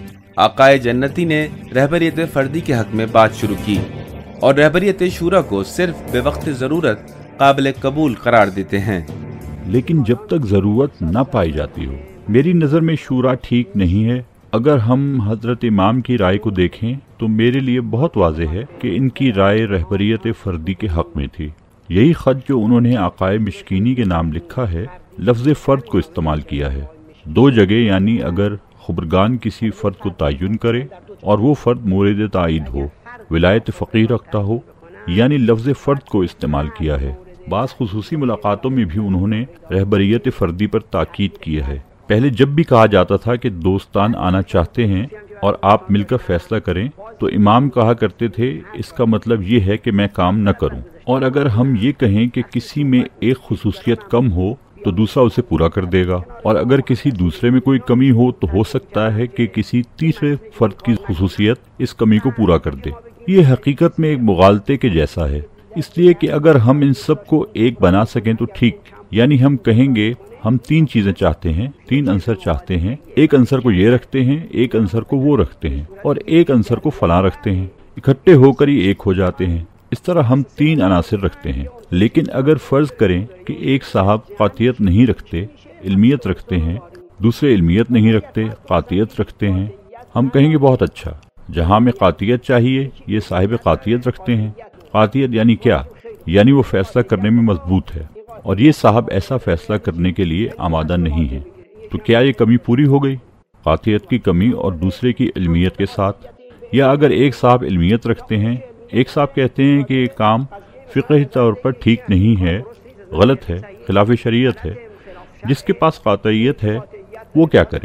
آقائے جنتی نے رہبریت فردی کے حق میں بات شروع کی اور رہبریت شورا کو صرف بے وقت ضرورت قابل قبول قرار دیتے ہیں۔ لیکن جب تک ضرورت نہ پائی جاتی ہو، میری نظر میں شورا ٹھیک نہیں ہے۔ اگر ہم حضرت امام کی رائے کو دیکھیں تو میرے لیے بہت واضح ہے کہ ان کی رائے رہبریت فردی کے حق میں تھی۔ یہی خط جو انہوں نے آقائے مشکینی کے نام لکھا ہے، لفظ فرد کو استعمال کیا ہے 2 جگہ، یعنی اگر خبرگان کسی فرد کو تعین کرے اور وہ فرد مورد تائید ہو، ولایت فقیہ رکھتا ہو، یعنی لفظ فرد کو استعمال کیا ہے۔ بعض خصوصی ملاقاتوں میں بھی انہوں نے رہبریت فردی پر تاکید کی ہے۔ پہلے جب بھی کہا جاتا تھا کہ دوستان آنا چاہتے ہیں اور آپ مل کر فیصلہ کریں تو امام کہا کرتے تھے اس کا مطلب یہ ہے کہ میں کام نہ کروں، اور اگر ہم یہ کہیں کہ کسی میں ایک خصوصیت کم ہو تو دوسرا اسے پورا کر دے گا، اور اگر کسی دوسرے میں کوئی کمی ہو سکتا ہے کہ کسی تیسرے فرد کی خصوصیت اس کمی کو پورا کر دے۔ یہ حقیقت میں ایک مغالطے کے جیسا ہے، اس لیے کہ اگر ہم ان سب کو ایک بنا سکیں تو ٹھیک، یعنی ہم کہیں گے ہم 3 چیزیں چاہتے ہیں، 3 عنصر چاہتے ہیں، ایک عنصر کو یہ رکھتے ہیں، ایک عنصر کو وہ رکھتے ہیں، اور ایک عنصر کو فلاں رکھتے ہیں، اکٹھے ہو کر ہی ایک ہو جاتے ہیں۔ اس طرح ہم 3 عناصر رکھتے ہیں۔ لیکن اگر فرض کریں کہ ایک صاحب قاطعیت نہیں رکھتے، علمیت رکھتے ہیں، دوسرے علمیت نہیں رکھتے، قاطعیت رکھتے ہیں، ہم کہیں گے بہت اچھا، جہاں میں قاطعیت چاہیے یہ صاحب قاطعیت رکھتے ہیں۔ قاطعیت یعنی کیا؟ یعنی وہ فیصلہ کرنے میں مضبوط ہے اور یہ صاحب ایسا فیصلہ کرنے کے لیے آمادہ نہیں ہے۔ تو کیا یہ کمی پوری ہو گئی؟ قاطعیت کی کمی اور دوسرے کی علمیت کے ساتھ؟ یا اگر ایک صاحب علمیت رکھتے ہیں، ایک صاحب کہتے ہیں کہ یہ کام فقہی طور پر ٹھیک نہیں ہے، غلط ہے، خلاف شریعت ہے، جس کے پاس قاطعیت ہے وہ کیا کرے؟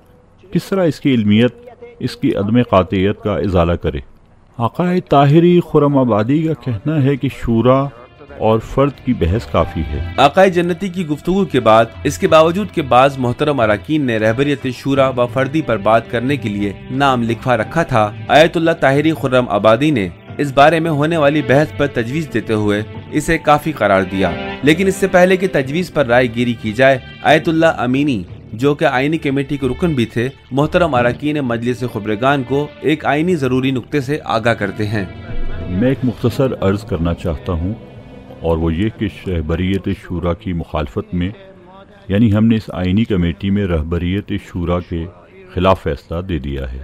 کس طرح اس کی علمیت، اس کی عدم قاطعیت کا ازالہ کرے؟ آقائے طاہری خرم آبادی کا کہنا ہے کہ شورا اور فرد کی بحث کافی ہے۔ آقائے جنتی کی گفتگو کے بعد اس کے باوجود کہ بعض محترم اراکین نے رہبریت شورا و فردی پر بات کرنے کے لیے نام لکھوا رکھا تھا، آیت اللہ طاہری خرم آبادی نے اس بارے میں ہونے والی بحث پر تجویز دیتے ہوئے اسے کافی قرار دیا۔ لیکن اس سے پہلے کہ تجویز پر رائے گیری کی جائے، آیت اللہ امینی جو کہ آئینی کمیٹی کے رکن بھی تھے، محترم اراکین مجلس خبرگان کو ایک آئینی ضروری نقطے سے آگاہ کرتے ہیں۔ میں ایک مختصر عرض کرنا چاہتا ہوں، اور وہ یہ کہ رہبریت شورا کی مخالفت میں، یعنی ہم نے اس آئینی کمیٹی میں رہبریت شورا کے خلاف فیصلہ دے دیا ہے۔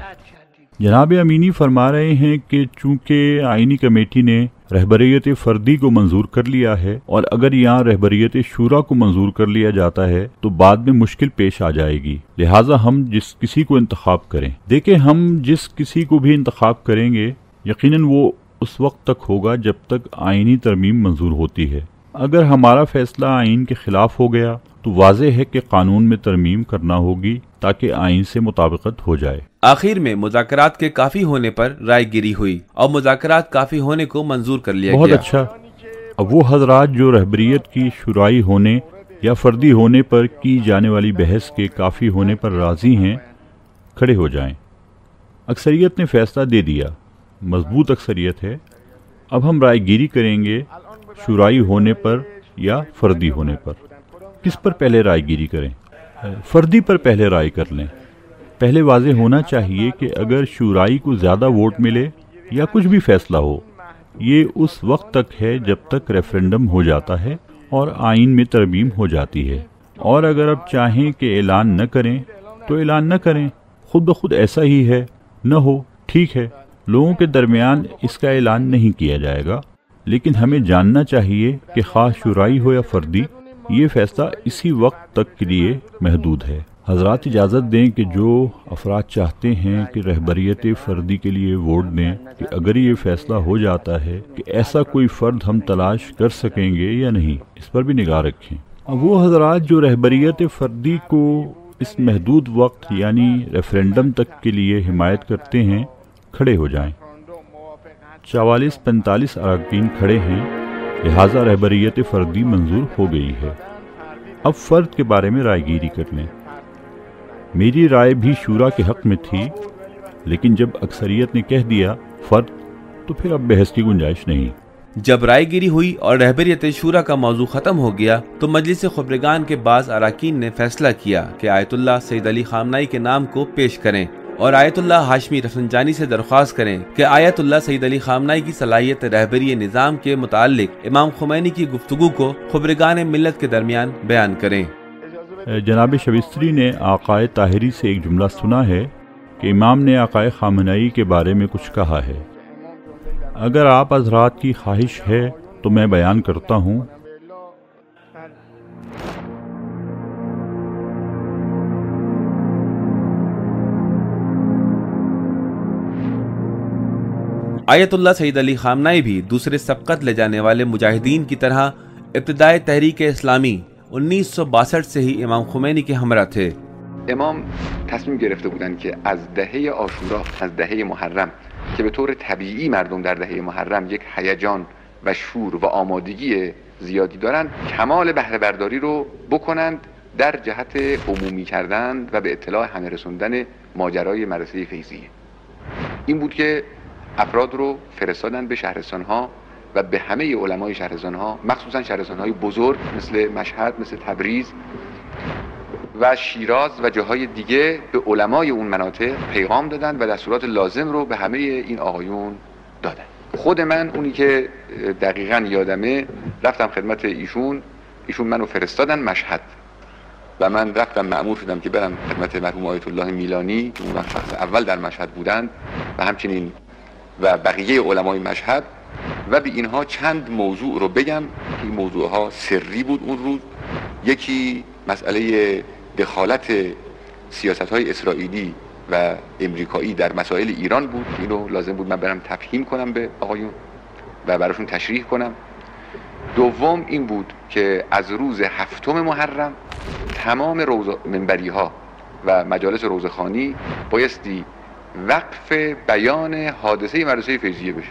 جناب امینی فرما رہے ہیں کہ چونکہ آئینی کمیٹی نے رہبریت فردی کو منظور کر لیا ہے، اور اگر یہاں رہبریت شورا کو منظور کر لیا جاتا ہے تو بعد میں مشکل پیش آ جائے گی، لہٰذا ہم جس کسی کو انتخاب کریں، دیکھیں ہم جس کسی کو بھی انتخاب کریں گے یقیناً وہ اس وقت تک ہوگا جب تک آئینی ترمیم منظور ہوتی ہے۔ اگر ہمارا فیصلہ آئین کے خلاف ہو گیا تو واضح ہے کہ قانون میں ترمیم کرنا ہوگی تاکہ آئین سے مطابقت ہو جائے۔ آخر میں مذاکرات کے کافی ہونے پر رائے گیری ہوئی اور مذاکرات کافی ہونے کو منظور کر لیا گیا۔ بہت اچھا۔ اب وہ حضرات جو رہبریت کی شورائی ہونے یا فردی ہونے پر کی جانے والی بحث کے کافی ہونے پر راضی ہیں، کھڑے ہو جائیں۔ اکثریت نے فیصلہ دے دیا، مضبوط اکثریت ہے۔ اب ہم رائے گیری کریں گے شورائی ہونے پر یا فردی ہونے پر۔ کس پر پہلے رائے گیری کریں؟ فردی پر پہلے رائے کر لیں۔ پہلے واضح ہونا چاہیے کہ اگر شورائی کو زیادہ ووٹ ملے یا کچھ بھی فیصلہ ہو، یہ اس وقت تک ہے جب تک ریفرینڈم ہو جاتا ہے اور آئین میں ترمیم ہو جاتی ہے، اور اگر اب چاہیں کہ اعلان نہ کریں تو اعلان نہ کریں، خود بخود ایسا ہی ہے، نہ ہو ٹھیک ہے، لوگوں کے درمیان اس کا اعلان نہیں کیا جائے گا، لیکن ہمیں جاننا چاہیے کہ خواہ شورائی ہو یا فردی، یہ فیصلہ اسی وقت تک کے لیے محدود ہے۔ حضرات اجازت دیں کہ جو افراد چاہتے ہیں کہ رہبریت فردی کے لیے ووٹ دیں، کہ اگر یہ فیصلہ ہو جاتا ہے کہ ایسا کوئی فرد ہم تلاش کر سکیں گے یا نہیں، اس پر بھی نگاہ رکھیں۔ اب وہ حضرات جو رہبریت فردی کو اس محدود وقت یعنی ریفرینڈم تک کے لیے حمایت کرتے ہیں، کھڑے ہو جائیں۔ 44-45 اراکین کھڑے ہیں، لہٰذا رہبریت فردی منظور ہو گئی ہے۔ اب فرد کے بارے میں رائے گیری کر لیں۔ میری رائے بھی شورا کے حق میں تھی، لیکن جب اکثریت نے کہہ دیا فرد، تو پھر اب بحث کی گنجائش نہیں۔ جب رائے گیری ہوئی اور رہبریت شورا کا موضوع ختم ہو گیا تو مجلس خبرگان کے بعض اراکین نے فیصلہ کیا کہ آیت اللہ سید علی خامنہئی کے نام کو پیش کریں اور آیت اللہ ہاشمی رفسنجانی سے درخواست کریں کہ آیت اللہ سید علی خامنہئی کی صلاحیت رہبری نظام کے متعلق امام خمینی کی گفتگو کو خبرگان ملت کے درمیان بیان کریں۔ جناب شبستری نے آقائے طاہری سے ایک جملہ سنا ہے کہ امام نے آقائے خامنہئی کے بارے میں کچھ کہا ہے۔ اگر آپ حضرات کی خواہش ہے تو میں بیان کرتا ہوں۔ آیت اللہ سید علی خامنہئی بھی دوسرے سبقت لے جانے والے مجاہدین کی طرح ابتدائے تحریک اسلامی 1962 سے ہی امام خمینی کے ہمراہ تھے۔ امام تصمیم گرفته بودند که از دهه عاشورا، از دهه محرم که به طور طبیعی مردم در دهه محرم یک هیجان و شور و آمادگی زیادی دارند، کمال بهره برداری رو بکنند در جهت عمومی کردن و به اطلاع همه رسوندن ماجرای مدرسه فیضیه. این بود که افراد رو فرستادن به شهرستان‌ها و به همه علمای شهرستان‌ها، مخصوصا شهرستان‌های بزرگ مثل مشهد، مثل تبریز و شیراز و جاهای دیگه، به علمای اون مناطق پیغام دادن و دستورات لازم رو به همه این آقایون دادن. خود من اونی که دقیقاً یادمه رفتم خدمت ایشون منو فرستادن مشهد و من رفتم مأمور شدم که برم خدمت مرحوم آیت الله میلانی که اون وقت شخص اول در مشهد بودند و همچنین و بقیه علمای مشهد و به اینها چند موضوع رو بگم که این موضوعها سری بود اون روز. یکی مسئله دخالت سیاست‌های اسرائیلی و امریکایی در مسائل ایران بود که اینو لازم بود من برم تفهیم کنم به آقایون و براشون تشریح کنم. دوم این بود که از روز 7 محرم تمام منبری‌ها و مجالس روزخوانی بایستی وقف بیان حادثه مدرسه فیضیه بشه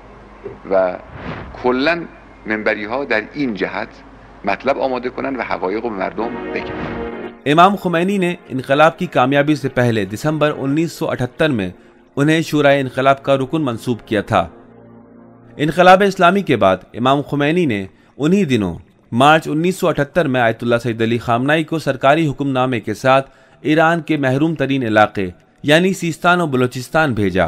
و کلاً منبری‌ها در این جهت مطلب آماده کنن و حقایق رو به مردم بگن. امام خمینی نے انقلاب کی کامیابی سے پہلے دسمبر 1978 میں انہیں شورائے انقلاب کا رکن منصوب کیا تھا۔ انقلاب اسلامی کے بعد امام خمینی نے انہی دنوں مارچ 1978 میں آیت اللہ سید علی خامنہئی کو سرکاری حکم نامے کے ساتھ ایران کے محروم ترین علاقے یعنی سیستان و بلوچستان بھیجا۔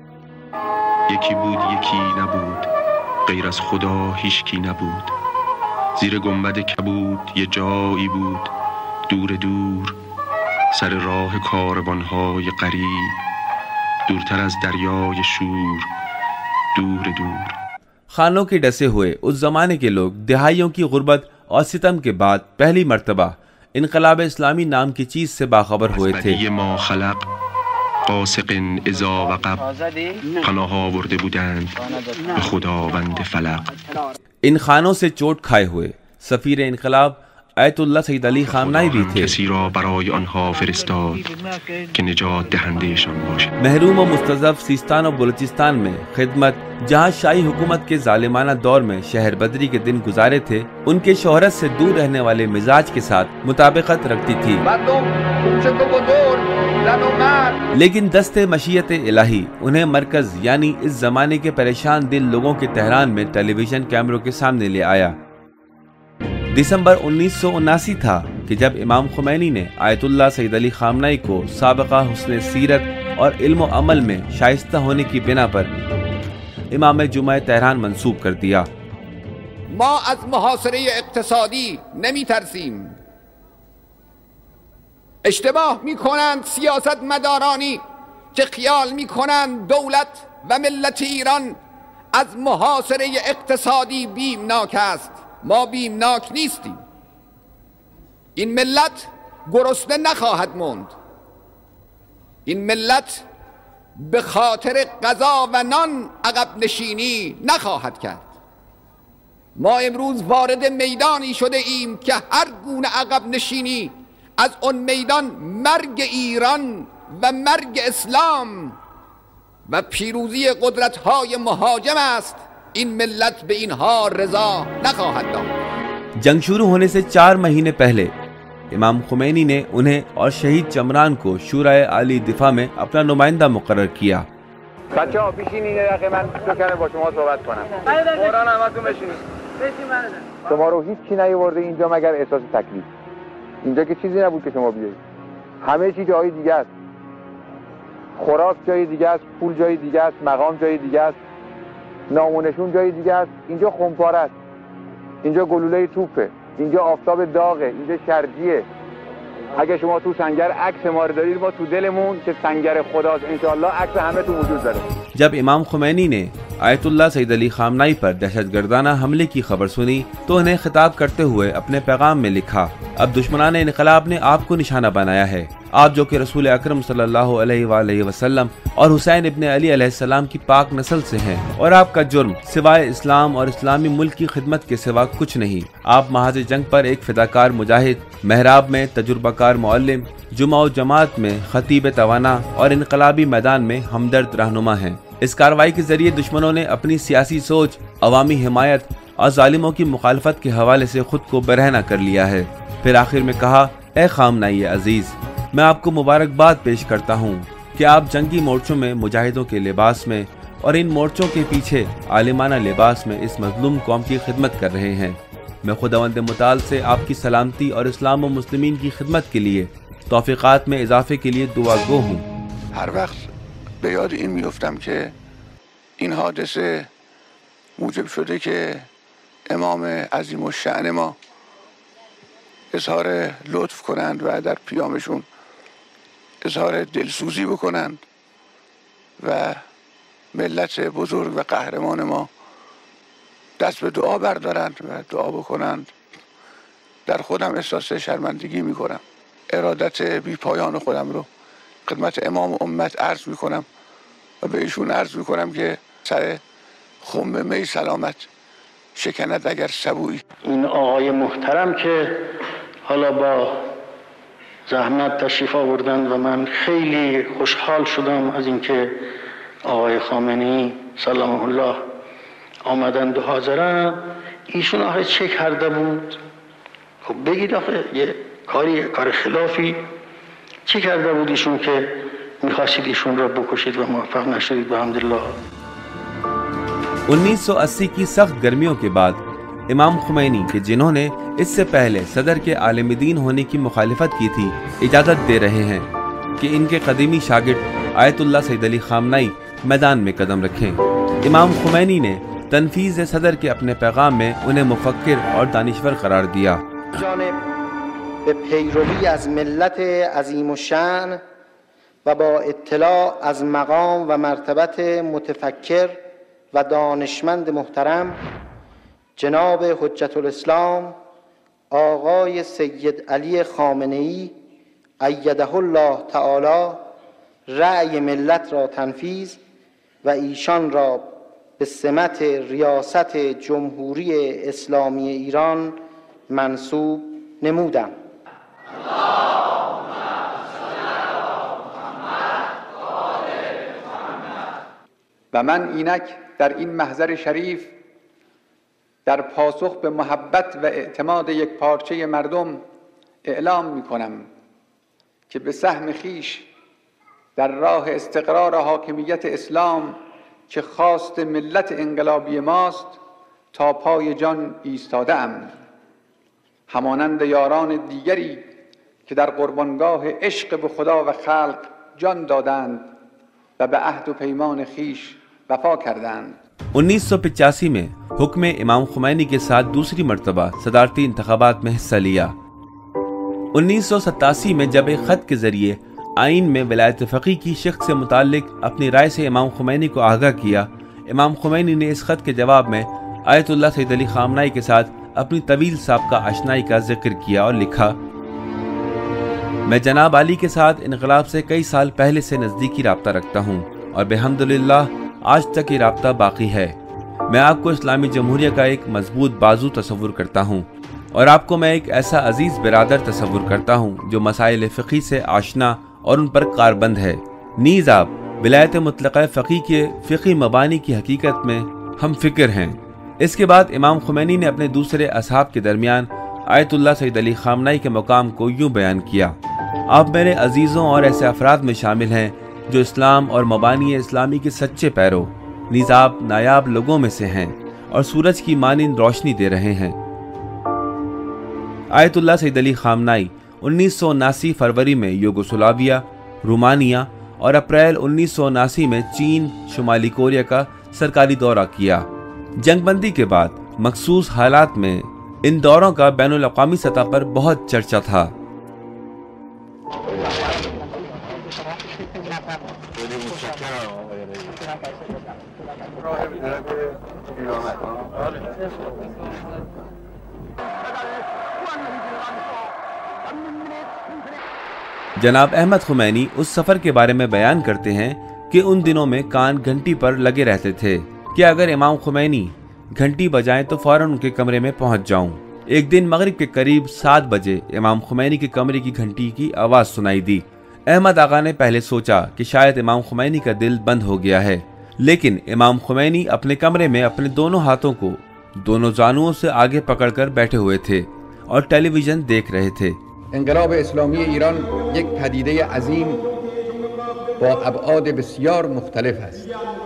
یکی بود یکی نبود، غیر از خدا هیچکی نبود، زیر گنبد کبود یه جایی بود دور دور، سر راه کاروانهای غریب، دورتر از دریای شور، دور دور۔ خانوں کے ڈسے ہوئے اس زمانے کے لوگ دہائیوں کی غربت اور ستم کے بعد پہلی مرتبہ انقلاب اسلامی نام کی چیز سے باخبر ہوئے تھے۔ ما خلق قاسق اذا وقب، پناه آورده بودند به خداوند فلق۔ ان خانوں سے چوٹ کھائے ہوئے سفیر انقلاب آیت اللہ سید علی خامنہئی بھی تھے۔ کسی را برای آنها فرستاد که نجات دهندهشان باشد۔ محروم و مستضعف سیستان و بلوچستان میں خدمت جہاں شاہی حکومت کے ظالمانہ دور میں شہر بدری کے دن گزارے تھے، ان کے شہرت سے دور رہنے والے مزاج کے ساتھ مطابقت رکھتی تھی، لیکن دست مشیت الہی انہیں مرکز یعنی اس زمانے کے پریشان دل لوگوں کے تہران میں ٹیلی ویژن کیمروں کے سامنے لے آیا۔ دسمبر 1979 تھا کہ جب امام خمینی نے آیت اللہ سید علی خامنہئی کو سابقہ حسن سیرت اور علم و عمل میں شائستہ ہونے کی بنا پر इमाम जुमा तेहरान मंसूब कर दिया। ما از محاصره اقتصادی نمی ترسیم. اشتباه می کنند سیاست مدارانی که خیال می کنند دولت و ملت ایران از محاصره اقتصادی بیمناک است. ما بیمناک نیستیم. این ملت گرسنه نخواهد موند. این ملت به خاطر غذا و نان عقب نشینی نخواهد کرد. ما امروز وارد میدانی شده ایم که هر گونه عقب نشینی از اون میدان مرگ ایران و مرگ اسلام و پیروزی قدرت‌های مهاجم است. این ملت به اینها رضا نخواهد داد. जंग शुरू होने से 4 महीने पहले इमाम खुमैनी ने उन्हें और शहीद चमरान को शूराए आली दिफा में अपना नुमाइंदा मुकर्रर किया। بچه‌ها بشین این دقیقه من دو کلمه با شما صحبت کنم. قرآن همتون بشینید. شما رو هیچ چی نیاورده اینجا مگر احساس تکلیف. اینجا که چیزی نبود که شما بیایید. همه چی جای دیگه است. خوراک جای دیگه است، پول جای دیگه است، مقام جای دیگه است، نام و نشون جای دیگه است. اینجا خمپاره است. اینجا گلوله توپه. اینجا آفتاب داغه. اینجا شرجیه. اگه شما تو سنگر عکس ما رو دارید، ما تو دلمون که سنگر خداست انشالله عکس همه تو وجود داره. जब इमाम खुमैनी ने आयतुल्लाह सईद अली खामनाई पर दहशतगर्दाना हमले की खबर सुनी तो उन्हें खिताब करते हुए अपने पैगाम में लिखा, अब दुश्मनान इनकलाब ने आपको निशाना बनाया है। आप जो कि रसूल अकरम सल्लल्लाहु अलैहि वसल्लम और हुसैन इब्न अली अलैहिस्सलाम की पाक नस्ल से हैं और आपका जुर्म सिवाय इस्लाम और इस्लामी मुल्क की खिदमत के सिवा कुछ नहीं। आप महाज जंग पर एक फिदाकार मुजाहिद, महराब में तजुर्बाकार मुअल्लिम, जुमा और जमात में खतीब तवाना और इनकलाबी मैदान में हमदर्द रहनुमा हैं। इस कार्रवाई के जरिए दुश्मनों ने अपनी सियासी सोच, अवामी हिमायत और जालिमों की मुखालफत के हवाले से खुद को बरहना कर लिया है। फिर आखिर में कहा, ए खामनाई अजीज, मैं आपको मुबारकबाद पेश करता हूँ कि आप जंगी मोर्चों में मुजाहिदों के लिबास में और इन मोर्चों के पीछे आलिमाना लिबास में इस मजलूम कौम की खिदमत कर रहे हैं। मैं खुदावंद मुताल से आपकी सलामती और इस्लाम व मुस्लिमीन की खिदमत के लिए तौफीकात में इजाफे के लिए दुआ गो हूँ। هر وقت به یاد این میفتم که این حادثه موجب شده که امام عظیم الشأن ما اظهار لطف کنند و در پیامشون اظهار دلسوزی بکنند و ملت بزرگ و قهرمان ما دست به دعا بردارند و دعا بکنند. در خودم احساس شرمندگی میکنم. ارادت بی پایان خودم رو خدمت امام امت عرض میکنم و به ایشون عرض میکنم که سر خم می سلامت شکند اگر سبویی. این آقای محترم که حالا با زحمت تشریف آوردن و من خیلی خوشحال شدم از اینکه آقای خامنه‌ای سلام الله آمدند و حاضرن. ایشون آخه چه کرده بود؟ خب بگید آخه یه کار خلافی چه کرده بود ایشون که میخواستید ایشون را بکشید و موفق نشدید بحمدالله. 1980 की सख्त गर्मियों के बाद इमाम खुमैनी के जिन्होंने इससे पहले सदर के आलिम दीन होने की मुखालिफत की थी, इजाज़त दे रहे हैं कि इनके कदीमी शागिर्द आयतुल्लाह सईद अली खामनाई मैदान में कदम रखें। इमाम खुमैनी ने तनफीज़ सदर के अपने पैगाम में उन्हें मुफक्किर और दानिश्वर करार दिया। به پیروی از ملت عظیم الشأن و با اطلاع از مقام و مرتبت متفکر و دانشمند محترم جناب حجت الاسلام آقای سید علی خامنه‌ای ایده الله تعالی رأی ملت را تنفیذ و ایشان را به سمت ریاست جمهوری اسلامی ایران منصوب نمودم. و من اینک در این محضر شریف در پاسخ به محبت و اعتماد یک پارچه مردم اعلام می کنم که به سهم خیش در راه استقرار حاکمیت اسلام که خواست ملت انقلابی ماست تا پای جان ایستاده ام، همانند یاران دیگری که در قربانگاه عشق به خدا و خلق جان دادند و به عهد و پیمان خیش وفا کردند. 1985 میں حکم امام خمینی کے ساتھ دوسری مرتبہ صدارتی انتخابات میں حصہ لیا. 1987 میں جب ایک خط کے ذریعے آئین میں ولایت فقیہ کی شق سے متعلق اپنی رائے سے امام خمینی کو آگاہ کیا، امام خمینی نے اس خط کے جواب میں آیت اللہ سید علی خامنہئی کے ساتھ اپنی طویل سابقہ آشنائی کا ذکر کیا اور لکھا: میں جناب علی کے ساتھ انقلاب سے کئی سال پہلے سے نزدیکی رابطہ رکھتا ہوں اور بحمدللہ آج تک یہ رابطہ باقی ہے. میں آپ کو اسلامی جمہوریہ کا ایک مضبوط بازو تصور کرتا ہوں اور آپ کو میں ایک ایسا عزیز برادر تصور کرتا ہوں جو مسائل فقہی سے آشنا اور ان پر کاربند ہے. نیز آپ ولایت مطلقہ فقیہ کے فقہی مبانی کی حقیقت میں ہم فکر ہیں. اس کے بعد امام خمینی نے اپنے دوسرے اصحاب کے درمیان آیت اللہ سید علی خامنہئی کے مقام کو یوں بیان کیا: آپ میرے عزیزوں اور ایسے افراد میں شامل ہیں جو اسلام اور مبانی اسلامی کے سچے پیرو، نیز آپ نایاب لوگوں میں سے ہیں اور سورج کی مانند روشنی دے رہے ہیں. آیت اللہ سید علی خامنہئی 1979 فروری میں یوگوسلاویہ، رومانیہ اور اپریل 1979 میں چین، شمالی کوریا کا سرکاری دورہ کیا. جنگ بندی کے بعد مخصوص حالات میں ان دوروں کا بین الاقوامی سطح پر بہت چرچا تھا. جناب احمد خمینی اس سفر کے بارے میں بیان کرتے ہیں کہ ان دنوں میں کان گھنٹی پر لگے رہتے تھے کہ اگر امام خمینی گھنٹی بجائیں تو فوراً ان کے کمرے میں پہنچ جاؤں. ایک دن مغرب کے قریب 7 بجے امام خمینی کے کمرے کی گھنٹی کی آواز سنائی دی. احمد آقا نے پہلے سوچا کہ شاید امام خمینی کا دل بند ہو گیا ہے، لیکن امام خمینی اپنے کمرے میں اپنے دونوں ہاتھوں کو دونوں زانوؤں سے آگے پکڑ کر بیٹھے ہوئے تھے اور ٹیلی ویژن دیکھ رہے تھے. انقلاب اسلامی ایران یک پدیده عظیم با ابعاد بسیار مختلف است.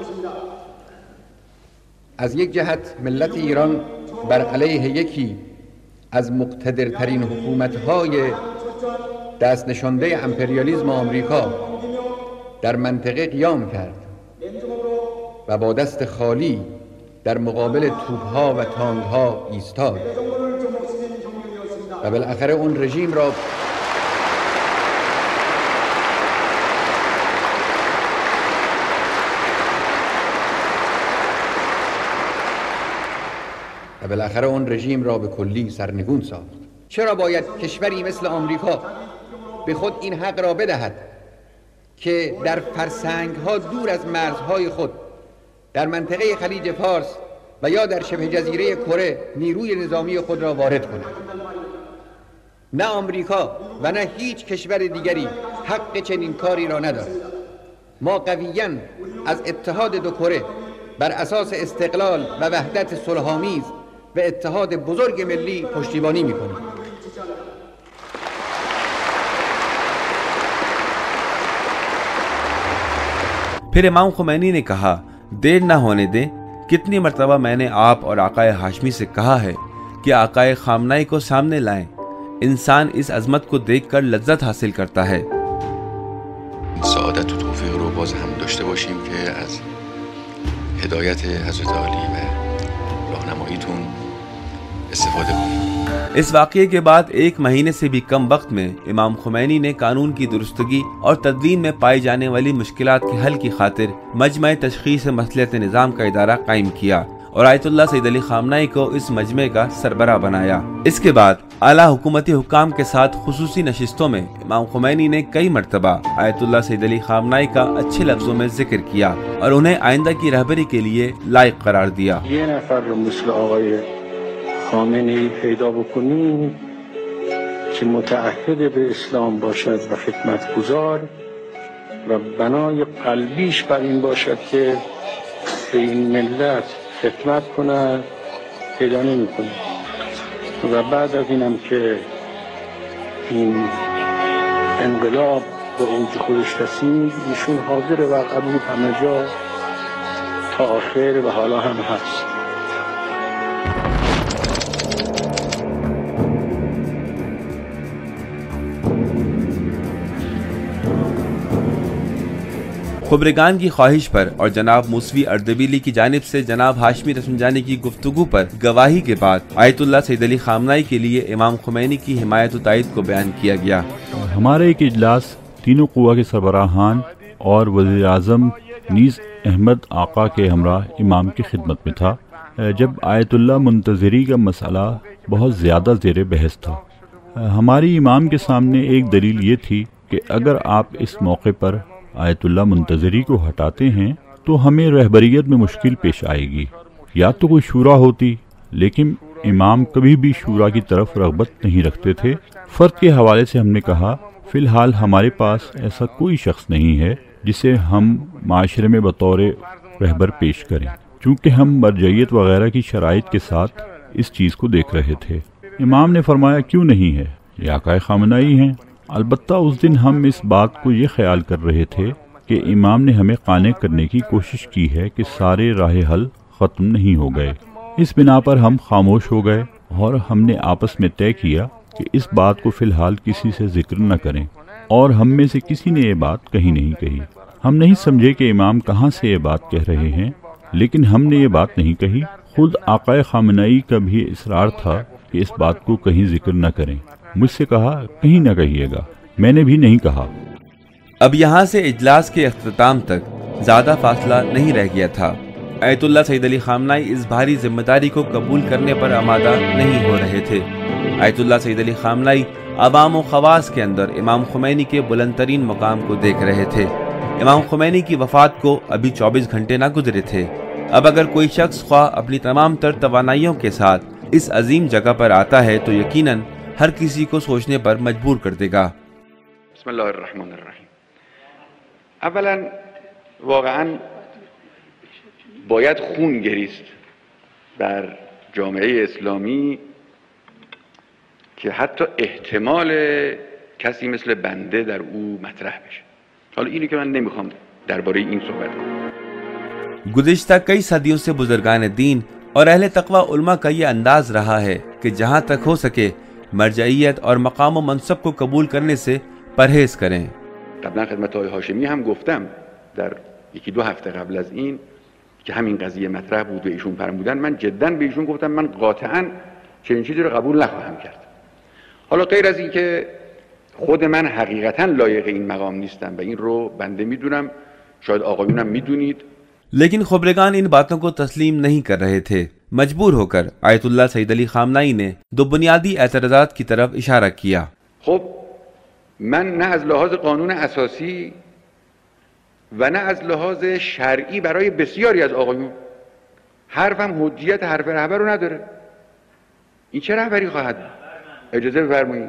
از یک جهت ملت ایران بر علیه یکی از مقتدرترین حکومت‌های دست نشانده امپریالیسم آمریکا در منطقه قیام کرد و با دست خالی در مقابل توپ‌ها و تانک‌ها ایستاد و بالاخره اون رژیم را به کلی سرنگون ساخت. چرا باید کشوری مثل آمریکا به خود این حق را بدهد که در فرسنگ‌ها دور از مرزهای خود در منطقه خلیج فارس و یا در شبه جزیره کره نیروی نظامی خود را وارد کند؟ نه آمریکا و نه هیچ کشور دیگری حق چنین کاری را ندارد. ما قویاً از اتحاد دو کره بر اساس استقلال و وحدت صلح‌آمیز و اتحاد بزرگ ملی پشتیبانی می‌کنیم. پھر امام خمینی نے کہا: دیر نہ ہونے دیں. کتنی مرتبہ میں نے آپ اور آقائے ہاشمی سے کہا ہے کہ آقائے خامنہئی کو سامنے لائیں. انسان اس عظمت کو دیکھ کر لذت حاصل کرتا ہے. سعادت و توفیق رو باز هم داشته باشیم که از هدایت حضرت علی و راهنماییتون استفاده کنیم. اس واقعے کے بعد 1 مہینے سے بھی کم وقت میں امام خمینی نے قانون کی درستگی اور تدوین میں پائی جانے والی مشکلات کے حل کی خاطر مجمع تشخیص مصلحت نظام کا ادارہ قائم کیا اور آیت اللہ سید علی خامنہئی کو اس مجمع کا سربراہ بنایا. اس کے بعد اعلیٰ حکومتی حکام کے ساتھ خصوصی نشستوں میں امام خمینی نے کئی مرتبہ آیت اللہ سید علی خامنہئی کا اچھے لفظوں میں ذکر کیا اور انہیں آئندہ کی رہبری کے لیے لائق قرار دیا. یه نفر رو مثل آقای خامنه‌ای پیدا بکنیم که متعهد به اسلام باشد و خدمتگزار و بنای قلبیش بر این باشد که به این ملت خدمت کند پیدا نمی‌کنیم. و بعد از اینم که این انقلاب به اونجا خودش رسید ایشون حاضر و قبول همه جا تا آخر و حالا هم هست. خبرگان کی خواہش پر اور جناب موسوی اردبیلی کی جانب سے جناب ہاشمی رفسنجانی کی گفتگو پر گواہی کے بعد آیت اللہ سید علی خامنہئی کے لیے امام خمینی کی حمایت و تائید کو بیان کیا گیا۔ ہمارا ایک اجلاس تینوں قوہ کے سربراہان اور وزیر اعظم نیز احمد آقا کے ہمراہ امام کی خدمت میں تھا، جب آیت اللہ منتظری کا مسئلہ بہت زیادہ زیر بحث تھا۔ ہماری امام کے سامنے ایک دلیل یہ تھی کہ اگر آپ اس موقع پر آیت اللہ منتظری کو ہٹاتے ہیں تو ہمیں رہبریت میں مشکل پیش آئے گی، یا تو کوئی شورا ہوتی، لیکن امام کبھی بھی شورا کی طرف رغبت نہیں رکھتے تھے۔ فرد کے حوالے سے ہم نے کہا فی الحال ہمارے پاس ایسا کوئی شخص نہیں ہے جسے ہم معاشرے میں بطور رہبر پیش کریں، چونکہ ہم مرجعیت وغیرہ کی شرائط کے ساتھ اس چیز کو دیکھ رہے تھے۔ امام نے فرمایا کیوں نہیں ہے، یہ آقا خامنہئی ہیں۔ البتہ اس دن ہم اس بات کو یہ خیال کر رہے تھے کہ امام نے ہمیں قانع کرنے کی کوشش کی ہے کہ سارے راہ حل ختم نہیں ہو گئے۔ اس بنا پر ہم خاموش ہو گئے اور ہم نے آپس میں طے کیا کہ اس بات کو فی الحال کسی سے ذکر نہ کریں، اور ہم میں سے کسی نے یہ بات کہیں نہیں کہی۔ ہم نہیں سمجھے کہ امام کہاں سے یہ بات کہہ رہے ہیں، لیکن ہم نے یہ بات نہیں کہی۔ خود آقا خامنہئی کا بھی اصرار تھا کہ اس بات کو کہیں ذکر نہ کریں۔ مجھ سے کہا کہیں نہ کہیے گا، میں نے بھی نہیں کہا۔ اب یہاں سے اجلاس کے اختتام تک زیادہ فاصلہ نہیں رہ گیا تھا۔ آیت اللہ سید علی خامنہئی اس بھاری ذمہ داری کو قبول کرنے پر آمادہ نہیں ہو رہے تھے۔ آیت اللہ سید علی خامنہئی عوام و خواص کے اندر امام خمینی کے بلند ترین مقام کو دیکھ رہے تھے۔ امام خمینی کی وفات کو ابھی 24 گھنٹے نہ گزرے تھے۔ اب اگر کوئی شخص خواہ اپنی تمام تر توانائیوں کے ساتھ اس عظیم جگہ پر آتا ہے تو یقیناً ہر کسی کو سوچنے پر مجبور کر دے گا۔ بسم اللہ الرحمن الرحیم۔ اولا واقعا باید خون گریست بر جامعه اسلامی که حتی احتمال کسی مثل بنده در او مطرح بشه. حالا اینی که من نمیخوام درباره این صحبت کنم۔ گزشتہ کئی صدیوں سے بزرگان دین اور اہل تقوی علماء کا یہ انداز رہا ہے کہ جہاں تک ہو سکے مرجعیت اور مقام و منصب کو قبول کرنے سے پرہیز کریں۔ قبلا خدمت آقای هاشمی هم گفتم در یکی دو هفته قبل از این که همین قضیه مطرح بود و ایشون فرمودن، من جدا به ایشون گفتم من قاطعا چنین چیزی رو قبول نخواهم کرد. حالا غیر از این که خود من حقیقتا لایق این مقام نیستم و این رو بنده میدونم، شاید آقایونم میدونید، لیکن خبرگان ان باتوں کو تسلیم نہیں کر رہے تھے۔ مجبور ہو کر آیت اللہ سید علی خامنہئی نے دو بنیادی اعتراضات کی طرف اشارہ کیا۔ خب من نه از لحاظ قانون اساسی و نه از لحاظ شرعی برای بسیاری از آقایون حرفم حجیت حرف رهبر رو نداره. این چه رهبری خواهد بود؟ اجازه بفرمایید.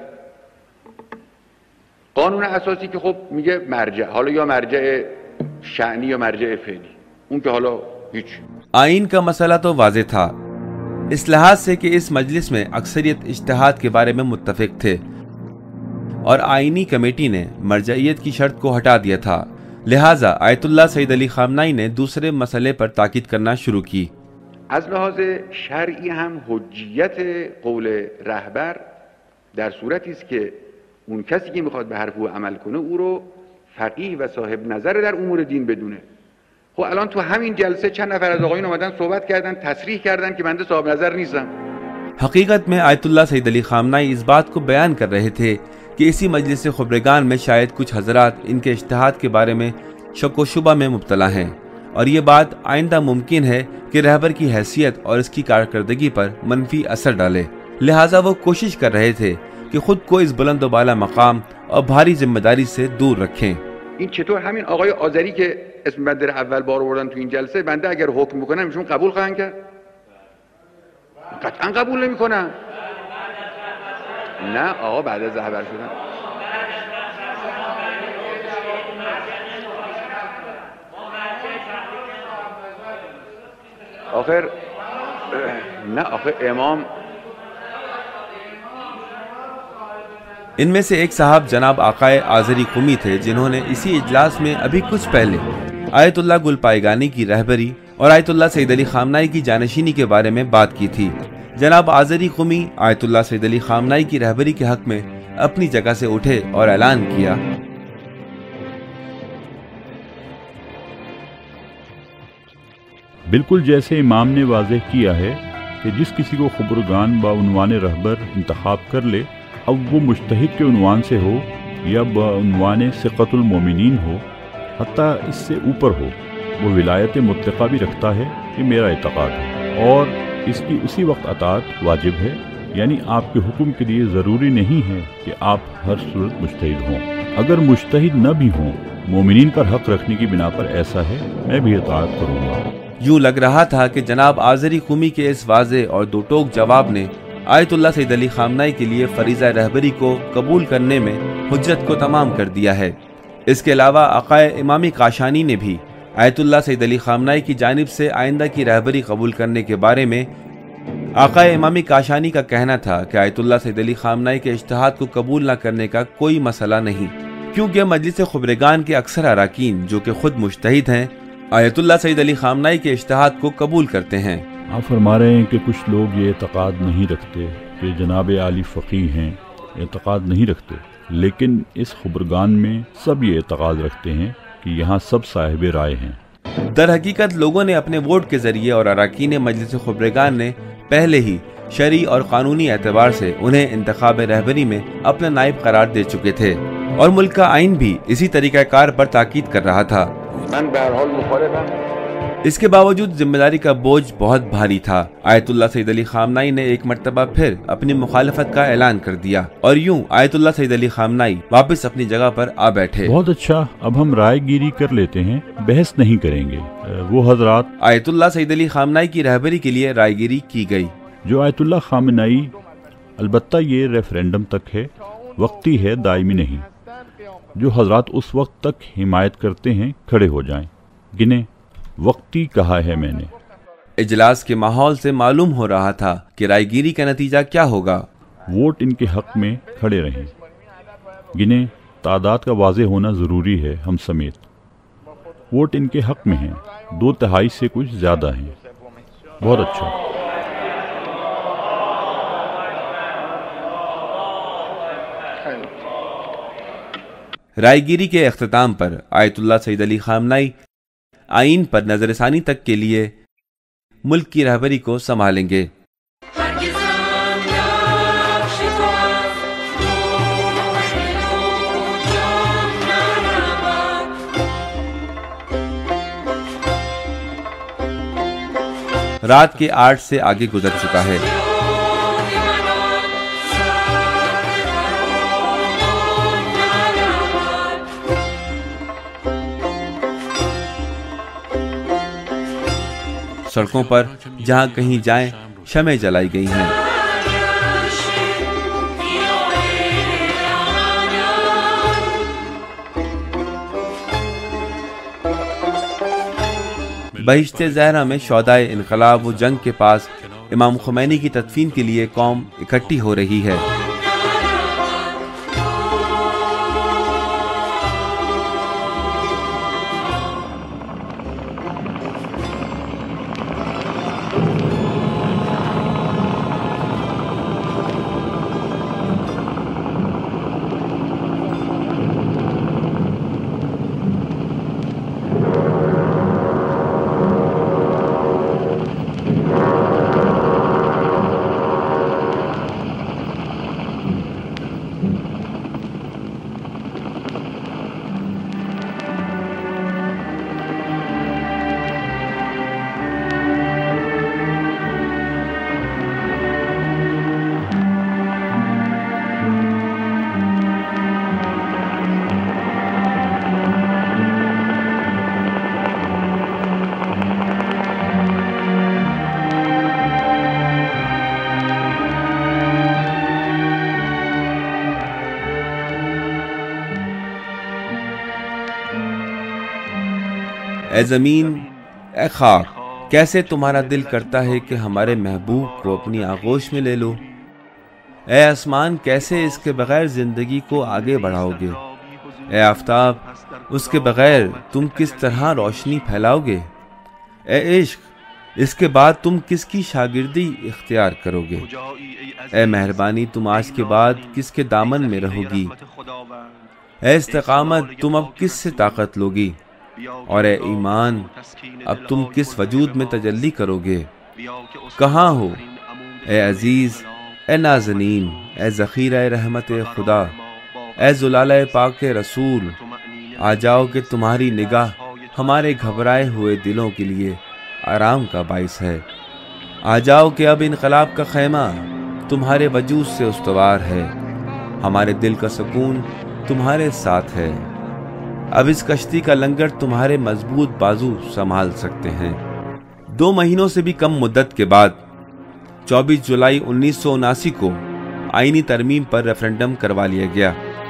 قانون اساسی که خب میگه مرجع، حالا یا مرجع شأنی یا مرجع فعلی، اون که حالا هیچ. آئین کا مسئلہ تو واضح تھا اس لحاظ سے کہ اس مجلس میں اکثریت اجتہاد کے بارے میں متفق تھے اور آئینی کمیٹی نے مرجعیت کی شرط کو ہٹا دیا تھا، لہٰذا آیت اللہ سید علی خامنہئی نے دوسرے مسئلے پر تاکید کرنا شروع کی۔ از لحاظ شرعی هم حجیت قول رهبر در صورتی است که اون کسی که میخواد به حرف او عمل کنه او رو فقیه و صاحب نظر در امور دین بدونه. خب الان تو همین جلسه چند نفر از آقایون اومدن صحبت کردن، تصریح کردن که بنده صاحب نظر نیستم. حقیقت میں آیت اللہ سید علی خامنہئی اس بات کو بیان کر رہے تھے کہ اسی مجلس خبرگان میں شاید کچھ حضرات ان کے اجتہاد کے بارے میں شک و شبہ میں مبتلا ہیں، اور یہ بات آئندہ ممکن ہے کہ رہبر کی حیثیت اور اس کی کارکردگی پر منفی اثر ڈالے، لہٰذا وہ کوشش کر رہے تھے کہ خود کو اس بلند و بالا مقام اور بھاری ذمہ داری سے دور رکھیں۔ این چطور همین آقای آذری که اسم بنده اول بار آوردن تو این جلسه، بنده اگر حکم بکنم ایشون قبول خواهند کرد؟ قطعا قبول نمیکنن. نه آقا بعد از رهبر شدن آخر نه آخر امام ان میں سے ایک صاحب جناب آقائے آذری قمی تھے جنہوں نے اسی اجلاس میں ابھی کچھ پہلے آیت اللہ گل پائیگانی کی رہبری اور آیت اللہ سید علی خامنہئی کی جانشینی کے بارے میں بات کی تھی۔ جناب آذری قمی آیت اللہ سید علی خامنہئی کی رہبری کے حق میں اپنی جگہ سے اٹھے اور اعلان کیا، بالکل جیسے امام نے واضح کیا ہے کہ جس کسی کو خبرگان بعنوان رہبر انتخاب کر لے، اب وہ مجتہد کے عنوان سے ہو یا بعنوان ثقۃ المومنین ہو، حتیٰ اس سے اوپر ہو، وہ ولایت مطلقہ بھی رکھتا ہے، یہ میرا اعتقاد ہے، اور اس کی اسی وقت اطاعت واجب ہے، یعنی آپ کے حکم کے لیے ضروری نہیں ہے کہ آپ ہر صورت مجتہد ہوں۔ اگر مجتہد نہ بھی ہوں، مومنین پر حق رکھنے کی بنا پر ایسا ہے، میں بھی اطاعت کروں گا۔ یوں لگ رہا تھا کہ جناب آذری قومی کے اس واضح اور دو ٹوک جواب نے آیت اللہ سید علی خامنہئی کے لیے فریضہ رہبری کو قبول کرنے میں حجت کو تمام کر دیا ہے۔ اس کے علاوہ آقائے امامی کاشانی نے بھی آیت اللہ سید علی خامنہئی کی جانب سے آئندہ کی رہبری قبول کرنے کے بارے میں آقائے امامی کاشانی کا کہنا تھا کہ آیت اللہ سید علی خامنہئی کے اجتہاد کو قبول نہ کرنے کا کوئی مسئلہ نہیں، کیونکہ مجلس خبرگان کے اکثر اراکین جو کہ خود مجتہد ہیں آیت اللہ سید علی خامنہئی کے اجتہاد کو قبول کرتے ہیں۔ آپ فرما رہے ہیں کہ کچھ لوگ یہ اعتقاد نہیں رکھتے کہ جناب عالی فقیہ ہیں، اعتقاد نہیں رکھتے، لیکن اس خبرگان میں سب یہ اعتقاد رکھتے ہیں کہ یہاں سب صاحب رائے ہیں۔ در حقیقت لوگوں نے اپنے ووٹ کے ذریعے اور اراکین مجلس خبرگان نے پہلے ہی شرعی اور قانونی اعتبار سے انہیں انتخاب رہبری میں اپنا نائب قرار دے چکے تھے، اور ملک کا آئین بھی اسی طریقہ کار پر تاکید کر رہا تھا۔ من به هر حال مخالفم۔ اس کے باوجود ذمہ داری کا بوجھ بہت بھاری تھا۔ آیت اللہ سید علی خامنہئی نے ایک مرتبہ پھر اپنی مخالفت کا اعلان کر دیا، اور یوں آیت اللہ سید علی خامنہئی واپس اپنی جگہ پر آ بیٹھے۔ بہت اچھا، اب ہم رائے گیری کر لیتے ہیں، بحث نہیں کریں گے۔ وہ حضرات، آیت اللہ سید علی خامنہئی کی رہبری کے لیے رائے گیری کی گئی۔ جو آیت اللہ خامنہئی، البتہ یہ ریفرینڈم تک ہے، وقتی ہے، دائمی نہیں۔ جو حضرات اس وقت تک حمایت کرتے ہیں کھڑے ہو جائیں۔ گنیں، وقتی کہا ہے میں نے۔ اجلاس کے ماحول سے معلوم ہو رہا تھا کہ رائے گیری کا نتیجہ کیا ہوگا۔ ووٹ ان کے حق میں کھڑے رہیں۔ گنیں، تعداد کا واضح ہونا ضروری ہے، ہم سمیت۔ ووٹ ان کے حق میں ہیں، 2/3 سے کچھ زیادہ ہیں۔ بہت اچھا۔ رائے گیری کے اختتام پر آیت اللہ سید علی خامنہئی آئین پر نظر ثانی تک کے لیے ملک کی رہبری کو سنبھالیں گے۔ رات کے 8 سے آگے گزر چکا ہے۔ سڑکوں پر جہاں کہیں جائیں شمع جلائی گئی ہیں۔ بہشت زہرا میں شہدائے انقلاب و جنگ کے پاس امام خمینی کی تدفین کے لیے قوم اکٹھی ہو رہی ہے۔ اے زمین، اے خاک، کیسے تمہارا دل کرتا ہے کہ ہمارے محبوب کو اپنی آغوش میں لے لو۔ اے آسمان، کیسے اس کے بغیر زندگی کو آگے بڑھاؤ گے۔ اے آفتاب، اس کے بغیر تم کس طرح روشنی پھیلاؤ گے۔ اے عشق، اس کے بعد تم کس کی شاگردی اختیار کرو گے۔ اے مہربانی، تم آج کے بعد کس کے دامن میں رہو گی۔ اے استقامت، تم اب کس سے طاقت لوگی۔ اور اے ایمان، اب تم کس وجود میں تجلی کرو گے؟ کہاں ہو اے عزیز، اے نازنین، اے ذخیرہ رحمت خدا، اے زلالہ پاک رسول، آ جاؤ کہ تمہاری نگاہ ہمارے گھبرائے ہوئے دلوں کے لیے آرام کا باعث ہے۔ آ جاؤ کہ اب انقلاب کا خیمہ تمہارے وجود سے استوار ہے، ہمارے دل کا سکون تمہارے ساتھ ہے، اب اس کشتی کا لنگر تمہارے مضبوط بازو سنبھال سکتے ہیں۔ 2 مہینوں سے بھی کم مدت کے بعد 24 جولائی 1979 کو آئینی ترمیم پر ریفرنڈم کروا لیا گیا۔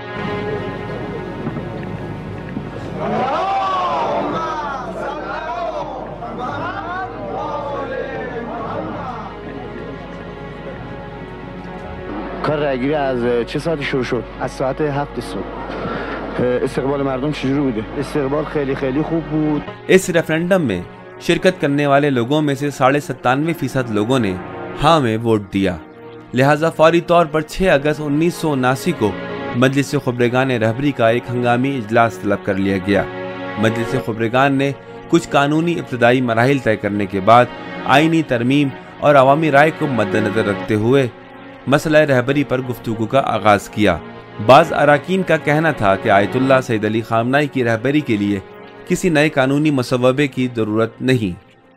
کار رأیگیری از چه ساعتی شروع شد؟ از ساعت 7 صبح. استقبال مردم چجوری بوده؟ استقبال خیلی خوب بود. اس ریفرنڈم میں شرکت کرنے والے لوگوں میں سے 97.5% لوگوں نے ہاں میں ووٹ دیا، لہٰذا فوری طور پر 6 اگست 1979 کو مجلس خبرگان رہبری کا ایک ہنگامی اجلاس طلب کر لیا گیا۔ مجلس خبرگان نے کچھ قانونی ابتدائی مراحل طے کرنے کے بعد آئینی ترمیم اور عوامی رائے کو مد نظر رکھتے ہوئے مسئلہ رہبری پر گفتگو کا آغاز کیا۔ بعض اراکین کا کہنا تھا کہ آیت اللہ سید علی خامنہئی کی رہبری کے لیے کسی نئے قانونی مسودے کی ضرورت نہیں۔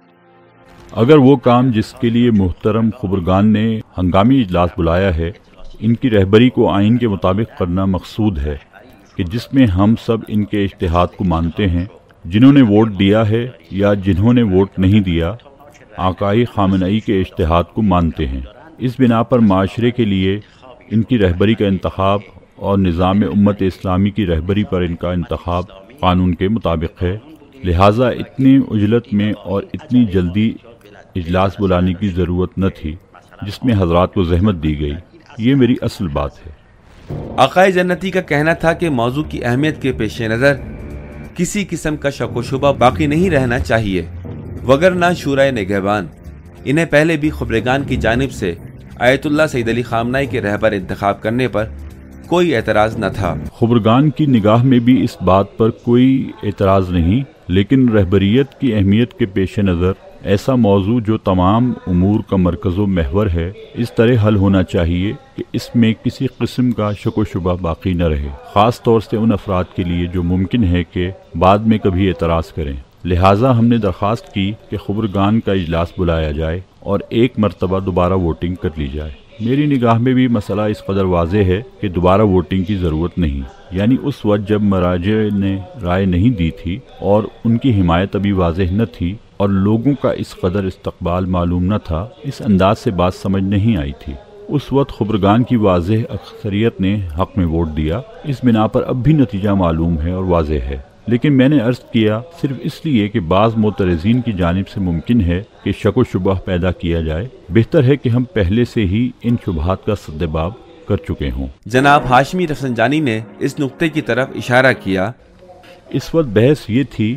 اگر وہ کام جس کے لیے محترم خبرگان نے ہنگامی اجلاس بلایا ہے، ان کی رہبری کو آئین کے مطابق کرنا مقصود ہے کہ جس میں ہم سب ان کے اجتہاد کو مانتے ہیں، جنہوں نے ووٹ دیا ہے یا جنہوں نے ووٹ نہیں دیا، آقائی خامنہئی کے اجتہاد کو مانتے ہیں، اس بنا پر معاشرے کے لیے ان کی رہبری کا انتخاب اور نظام امت اسلامی کی رہبری پر ان کا انتخاب قانون کے مطابق ہے، لہٰذا اتنی عجلت میں اور اتنی جلدی اجلاس بلانے کی ضرورت نہ تھی جس میں حضرات کو زحمت دی گئی۔ یہ میری اصل بات ہے۔ آقائے جنتی کا کہنا تھا کہ موضوع کی اہمیت کے پیش نظر کسی قسم کا شک و شبہ باقی نہیں رہنا چاہیے، وگرنہ شورائے نگہبان انہیں پہلے بھی خبرگان کی جانب سے آیت اللہ سید علی خامنہئی کے رہبر انتخاب کرنے پر کوئی اعتراض نہ تھا۔ خبرگان کی نگاہ میں بھی اس بات پر کوئی اعتراض نہیں، لیکن رہبریت کی اہمیت کے پیش نظر ایسا موضوع جو تمام امور کا مرکز و محور ہے، اس طرح حل ہونا چاہیے کہ اس میں کسی قسم کا شک و شبہ باقی نہ رہے، خاص طور سے ان افراد کے لیے جو ممکن ہے کہ بعد میں کبھی اعتراض کریں۔ لہٰذا ہم نے درخواست کی کہ خبرگان کا اجلاس بلایا جائے اور ایک مرتبہ دوبارہ ووٹنگ کر لی جائے۔ میری نگاہ میں بھی مسئلہ اس قدر واضح ہے کہ دوبارہ ووٹنگ کی ضرورت نہیں، یعنی اس وقت جب مراجع نے رائے نہیں دی تھی اور ان کی حمایت ابھی واضح نہ تھی اور لوگوں کا اس قدر استقبال معلوم نہ تھا، اس انداز سے بات سمجھ نہیں آئی تھی۔ اس وقت خبرگان کی واضح اکثریت نے حق میں ووٹ دیا، اس بنا پر اب بھی نتیجہ معلوم ہے اور واضح ہے، لیکن میں نے عرض کیا صرف اس لیے کہ بعض معترضین کی جانب سے ممکن ہے کہ شک و شبہ پیدا کیا جائے، بہتر ہے کہ ہم پہلے سے ہی ان شبہات کا سدباب کر چکے ہوں۔ جناب ہاشمی رفسنجانی نے اس نقطے کی طرف اشارہ کیا۔ اس وقت بحث یہ تھی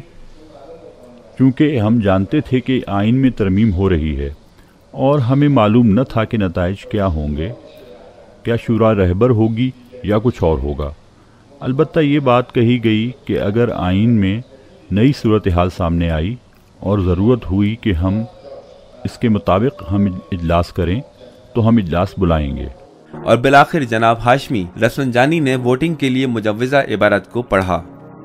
کیونکہ ہم جانتے تھے کہ آئین میں ترمیم ہو رہی ہے اور ہمیں معلوم نہ تھا کہ نتائج کیا ہوں گے، کیا شورا رہبر ہوگی یا کچھ اور ہوگا۔ البتہ یہ بات کہی گئی کہ اگر آئین میں نئی صورتحال سامنے آئی اور ضرورت ہوئی کہ ہم اس کے مطابق ہم اجلاس کریں تو ہم اجلاس بلائیں گے۔ اور بالآخر جناب ہاشمی رفسنجانی نے ووٹنگ کے لیے مجوزہ عبارت کو پڑھا۔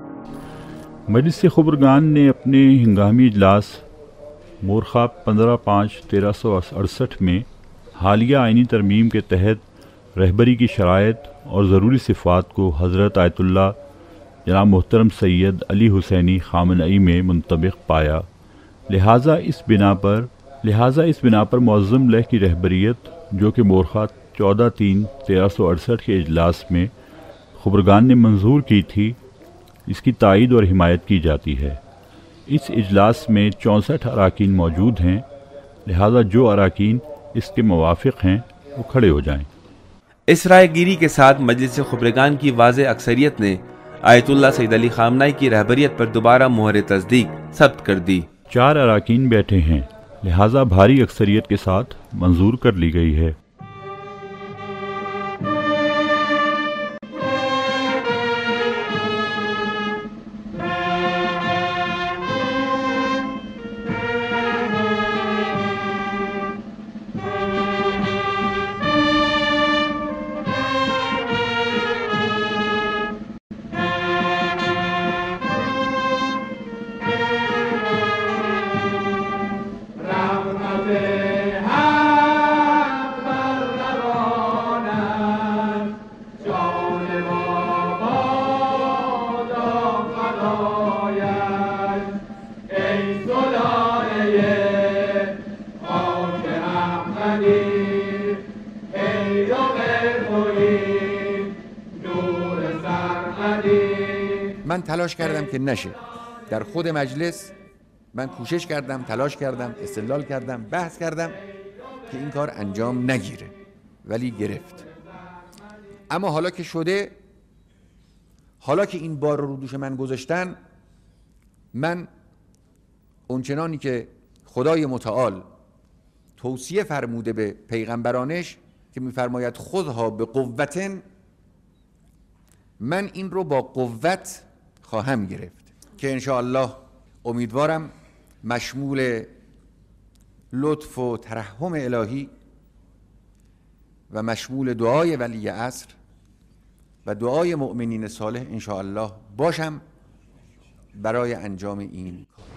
مجلس خبرگان نے اپنے ہنگامی اجلاس مورخہ 15/5/1368 میں حالیہ آئینی ترمیم کے تحت رہبری کی شرائط اور ضروری صفات کو حضرت آیت اللہ جناب محترم سید علی حسینی خامنہئی میں منطبق پایا، لہٰذا اس بنا پر معظم لہ کی رہبریت جو کہ مورخہ 14/3/1368 کے اجلاس میں خبرگان نے منظور کی تھی، اس کی تائید اور حمایت کی جاتی ہے۔ اس اجلاس میں 64 اراکین موجود ہیں، لہٰذا جو اراکین اس کے موافق ہیں وہ کھڑے ہو جائیں۔ اس رائے گیری کے ساتھ مجلس خبرگان کی واضح اکثریت نے آیت اللہ سید علی خامنہئی کی رہبریت پر دوبارہ مہر تصدیق ثبت کر دی۔ 4 اراکین بیٹھے ہیں، لہٰذا بھاری اکثریت کے ساتھ منظور کر لی گئی ہے۔ من تلاش کردم که نشه. در خود مجلس من کوشش کردم، تلاش کردم، استدلال کردم، بحث کردم که این کار انجام نگیره، ولی گرفت. اما حالا که شده، حالا که این بار رو دوش من گذاشتن، من اونچنانی که خدای متعال توصیه فرموده به پیغمبرانش که میفرماید خذها به قوتن، من این رو با قوت خواهم گرفت که انشاءالله امیدوارم مشمول لطف و ترحم الهی و مشمول دعای ولی عصر و دعای مؤمنین صالح انشاءالله باشم برای انجام این کار.